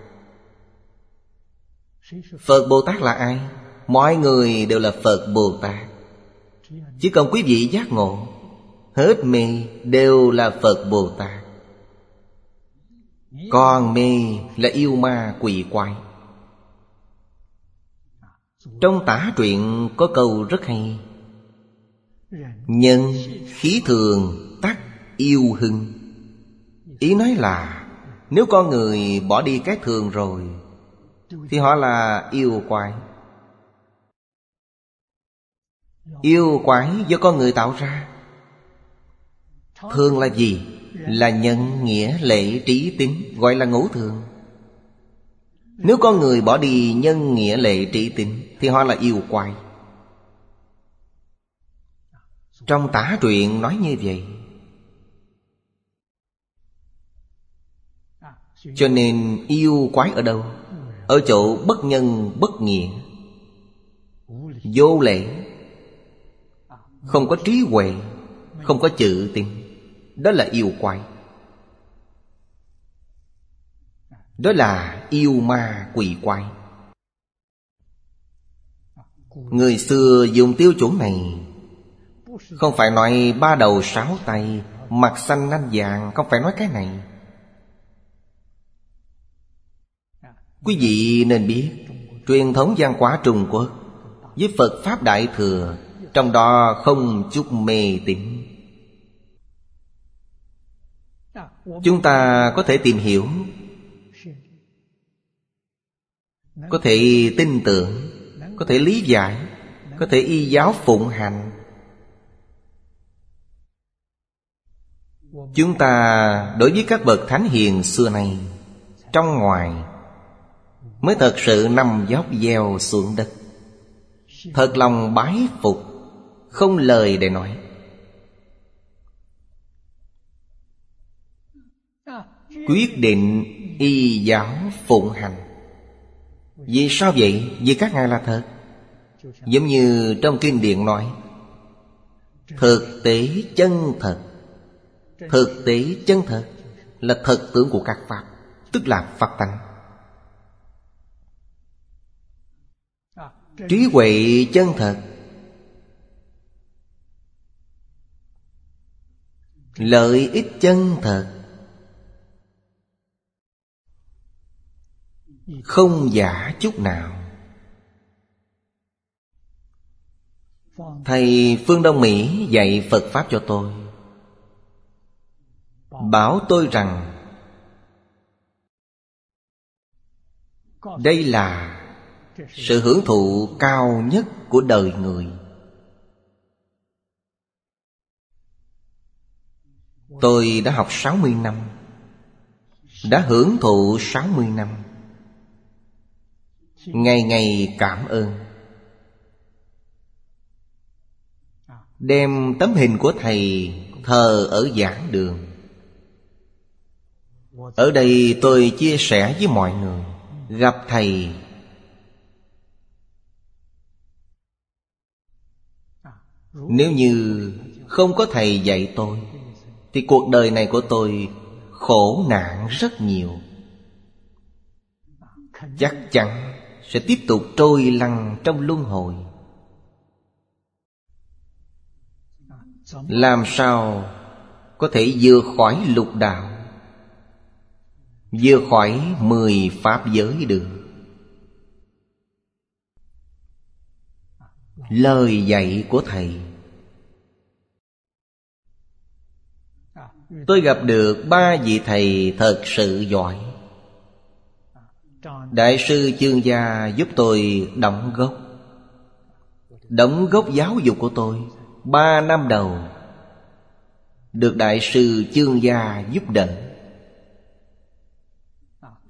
Phật Bồ Tát là ai? Mọi người đều là Phật Bồ Tát. Chỉ cần quý vị giác ngộ, hết mê đều là Phật Bồ Tát. Còn mê là yêu ma quỷ quái. Trong Tả truyện có câu rất hay: nhân khí thường tắc yêu hưng. Ý nói là nếu con người bỏ đi cái thường rồi thì họ là yêu quái. Yêu quái do con người tạo ra. Thường là gì? Là nhân, nghĩa, lệ, trí, tính, gọi là ngũ thường. Nếu con người bỏ đi nhân, nghĩa, lệ, trí, tính thì họ là yêu quái. Trong Tả truyện nói như vậy. Cho nên yêu quái ở đâu? Ở chỗ bất nhân, bất nghĩa, vô lễ, không có trí huệ, không có chữ tín. Đó là yêu quái. Đó là yêu ma quỷ quái. Người xưa dùng tiêu chuẩn này, không phải nói ba đầu sáu tay, mặt xanh nanh vàng, không phải nói cái này. Quý vị nên biết truyền thống văn hóa Trung Quốc với Phật Pháp Đại Thừa, trong đó không chút mê tín. Chúng ta có thể tìm hiểu, có thể tin tưởng, có thể lý giải, có thể y giáo phụng hành. Chúng ta đối với các bậc thánh hiền xưa này, trong ngoài mới thật sự nằm dốc gieo xuống đất. Thật lòng bái phục, không lời để nói. Quyết định y giáo phụng hành. Vì sao vậy? Vì các ngài là thật. Giống như trong kinh điển nói, thực tế chân thật. Thực tế chân thật là thật tướng của các pháp, tức là pháp tánh. Trí huệ chân thật, lợi ích chân thật, không giả chút nào. Thầy Phương Đông Mỹ dạy Phật Pháp cho tôi, bảo tôi rằng đây là sự hưởng thụ cao nhất của đời người. Tôi đã học 60 năm, đã hưởng thụ 60 năm. Ngày ngày cảm ơn. Đem tấm hình của thầy thờ ở giảng đường. Ở đây tôi chia sẻ với mọi người, gặp thầy nếu như không có thầy dạy tôi thì cuộc đời này của tôi khổ nạn rất nhiều. Chắc chắn sẽ tiếp tục trôi lăn trong luân hồi. Làm sao có thể vượt khỏi lục đạo, vượt khỏi 10 pháp giới được? Lời dạy của thầy, tôi gặp được 3 vị thầy thật sự giỏi. Đại sư Chương Gia giúp tôi đóng gốc giáo dục của tôi. 3 năm đầu được Đại sư Chương Gia giúp đỡ.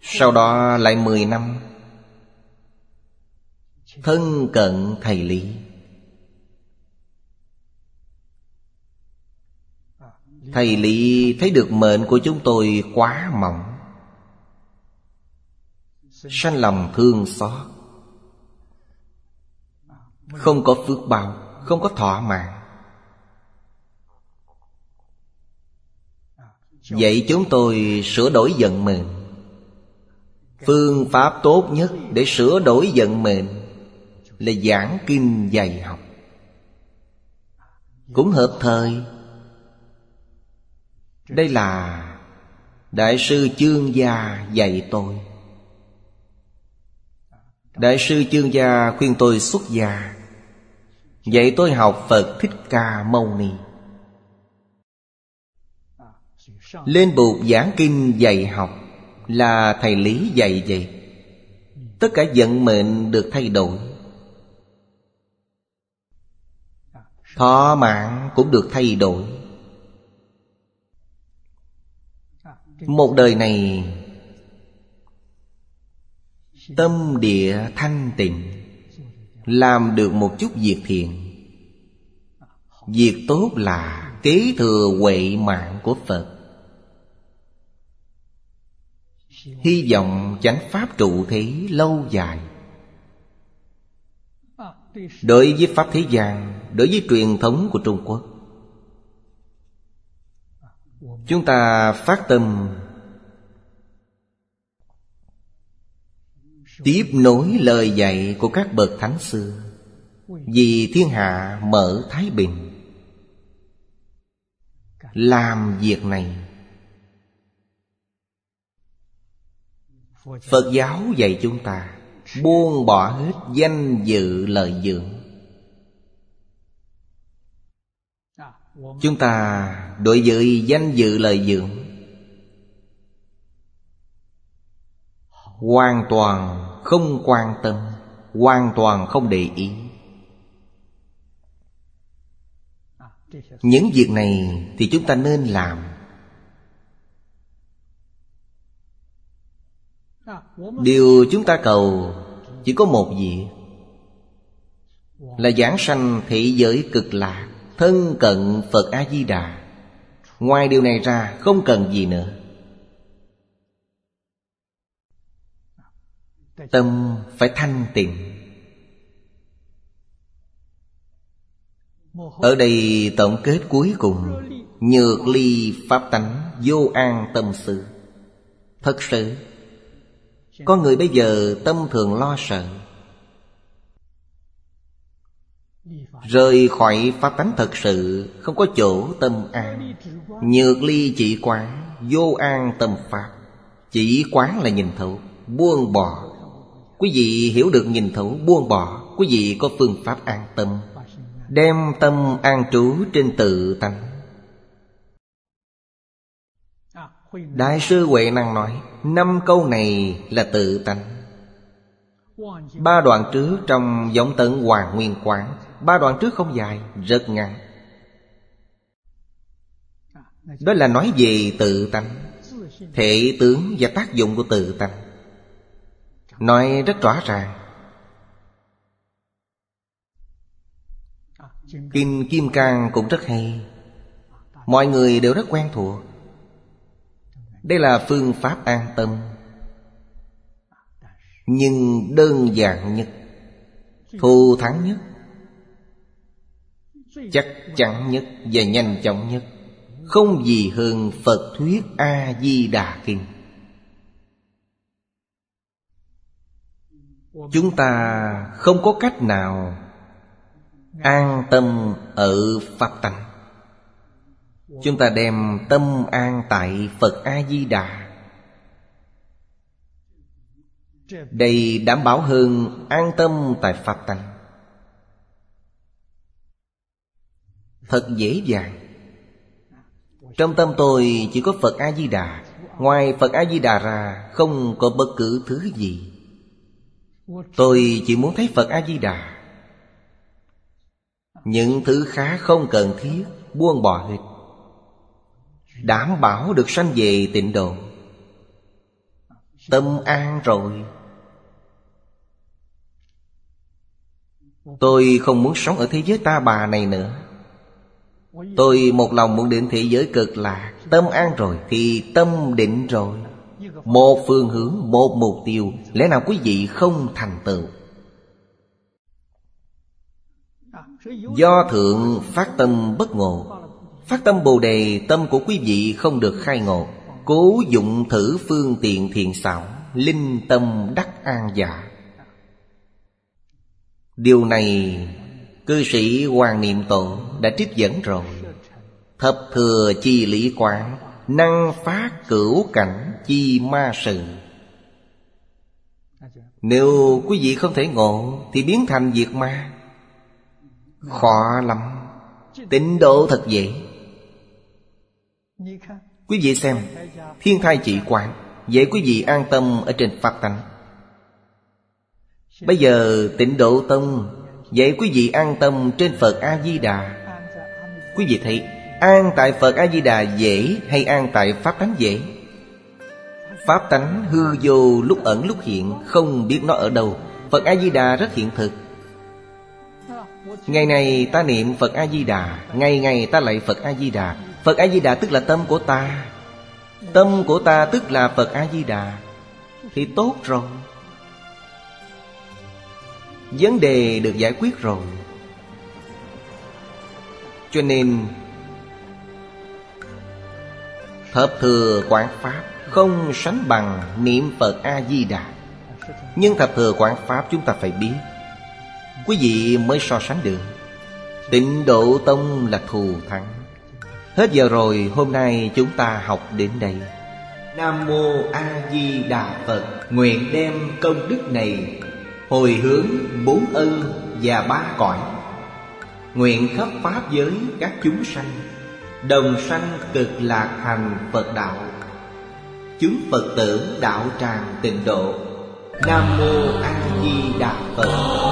Sau đó lại 10 năm thân cận thầy Lý. Thầy Lý thấy được mệnh của chúng tôi quá mỏng, sanh lòng thương xót, không có phước báo, không có thỏa mãn. Vậy chúng tôi sửa đổi vận mệnh. Phương pháp tốt nhất để sửa đổi vận mệnh là giảng kinh dạy học. Cũng hợp thời. Đây là Đại sư Chương Gia dạy tôi. Đại sư Chương Gia khuyên tôi xuất gia, dạy tôi học Phật Thích Ca Mâu Ni. Lên bục giảng kinh dạy học là thầy Lý dạy vậy. Tất cả vận mệnh được thay đổi, thọ mạng cũng được thay đổi. Một đời này tâm địa thanh tịnh, làm được một chút việc thiện. Việc tốt là kế thừa huệ mạng của Phật. Hy vọng chánh pháp trụ thế lâu dài. Đối với pháp thế gian, đối với truyền thống của Trung Quốc, chúng ta phát tâm tiếp nối lời dạy của các bậc thánh xưa, vì thiên hạ mở thái bình. Làm việc này, Phật giáo dạy chúng ta buông bỏ hết danh dự lợi dưỡng. Chúng ta đối với danh dự lợi dưỡng hoàn toàn không quan tâm, hoàn toàn không để ý. Những việc này thì chúng ta nên làm. Điều chúng ta cầu chỉ có một việc, là giảng sanh thế giới cực lạc, thân cận Phật A-di-đà. Ngoài điều này ra không cần gì nữa. Tâm phải thanh tịnh. Ở đây tổng kết cuối cùng: nhược ly pháp tánh, vô an tâm sự. Thật sự có người bây giờ tâm thường lo sợ, rời khỏi pháp tánh thật sự, không có chỗ tâm an. Nhược ly chỉ quán, vô an tâm pháp. Chỉ quán là nhìn thấu, buông bỏ. Quý vị hiểu được nhìn thấu, buông bỏ, quý vị có phương pháp an tâm. Đem tâm an trú trên tự tánh. Đại sư Huệ Năng nói 5 câu này là tự tánh. 3 đoạn trước trong Giống Tận Hoàng Nguyên Quán, 3 đoạn trước không dài, rất ngắn. Đó là nói về tự tánh, thể tướng và tác dụng của tự tánh, nói rất rõ ràng. Kinh Kim Cang cũng rất hay, mọi người đều rất quen thuộc. Đây là phương pháp an tâm, nhưng đơn giản nhất, thù thắng nhất, chắc chắn nhất và nhanh chóng nhất. Không gì hơn Phật thuyết A-di-đà kinh. Chúng ta không có cách nào an tâm ở pháp tánh. Chúng ta đem tâm an tại Phật A-di-đà. Đây đảm bảo hơn an tâm tại pháp tánh. Thật dễ dàng. Trong tâm tôi chỉ có Phật A-di-đà. Ngoài Phật A-di-đà ra không có bất cứ thứ gì. Tôi chỉ muốn thấy Phật A-di-đà. Những thứ khác không cần thiết, buông bỏ hết. Đảm bảo được sanh về tịnh độ. tâm an rồi. Tôi không muốn sống ở thế giới ta bà này nữa. Tôi một lòng muốn đến thế giới cực lạc. Tâm an rồi thì tâm định rồi. Một phương hướng, một mục tiêu. Lẽ nào quý vị không thành tựu? Do thượng phát tâm bất ngộ. Phát tâm Bồ Đề, tâm của quý vị không được khai ngộ. Cố dụng thử phương tiện thiện xảo, linh tâm đắc an dạ. Điều này cư sĩ Hoàng Niệm Tổ đã trích dẫn rồi. Thập thừa chi lý quán, năng phát cửu cảnh chi ma sự. Nếu quý vị không thể ngộ thì biến thành diệt ma. Khó lắm. Tịnh độ thật dễ. Quý vị xem, Thiên Thai Chỉ Quán dạy quý vị an tâm ở trên Pháp tánh. Bây giờ Tịnh Độ Tông dạy quý vị an tâm trên Phật A-di-đà. Quý vị thấy an tại Phật A-di-đà dễ hay an tại Pháp tánh dễ? Pháp tánh hư vô lúc ẩn lúc hiện, không biết nó ở đâu. Phật A-di-đà rất hiện thực. Ngày này ta niệm Phật A-di-đà, ngày ngày ta lạy Phật A-di-đà. Phật A-di-đà tức là tâm của ta. Tâm của ta tức là Phật A-di-đà. Thì tốt rồi. Vấn đề được giải quyết rồi. Cho nên thập thừa quán Pháp không sánh bằng niệm Phật A-di-đà. Nhưng thập thừa quán Pháp chúng ta phải biết, quý vị mới so sánh được. Tịnh Độ Tông là thù thắng. Hết giờ rồi, hôm nay chúng ta học đến đây. Nam Mô A Di Đà Phật. Nguyện đem công đức này hồi hướng bốn ân và ba cõi. Nguyện khắp pháp giới các chúng sanh đồng sanh cực lạc hành Phật đạo. Chúng Phật tử đạo tràng tịnh độ. Nam Mô A Di Đà Phật.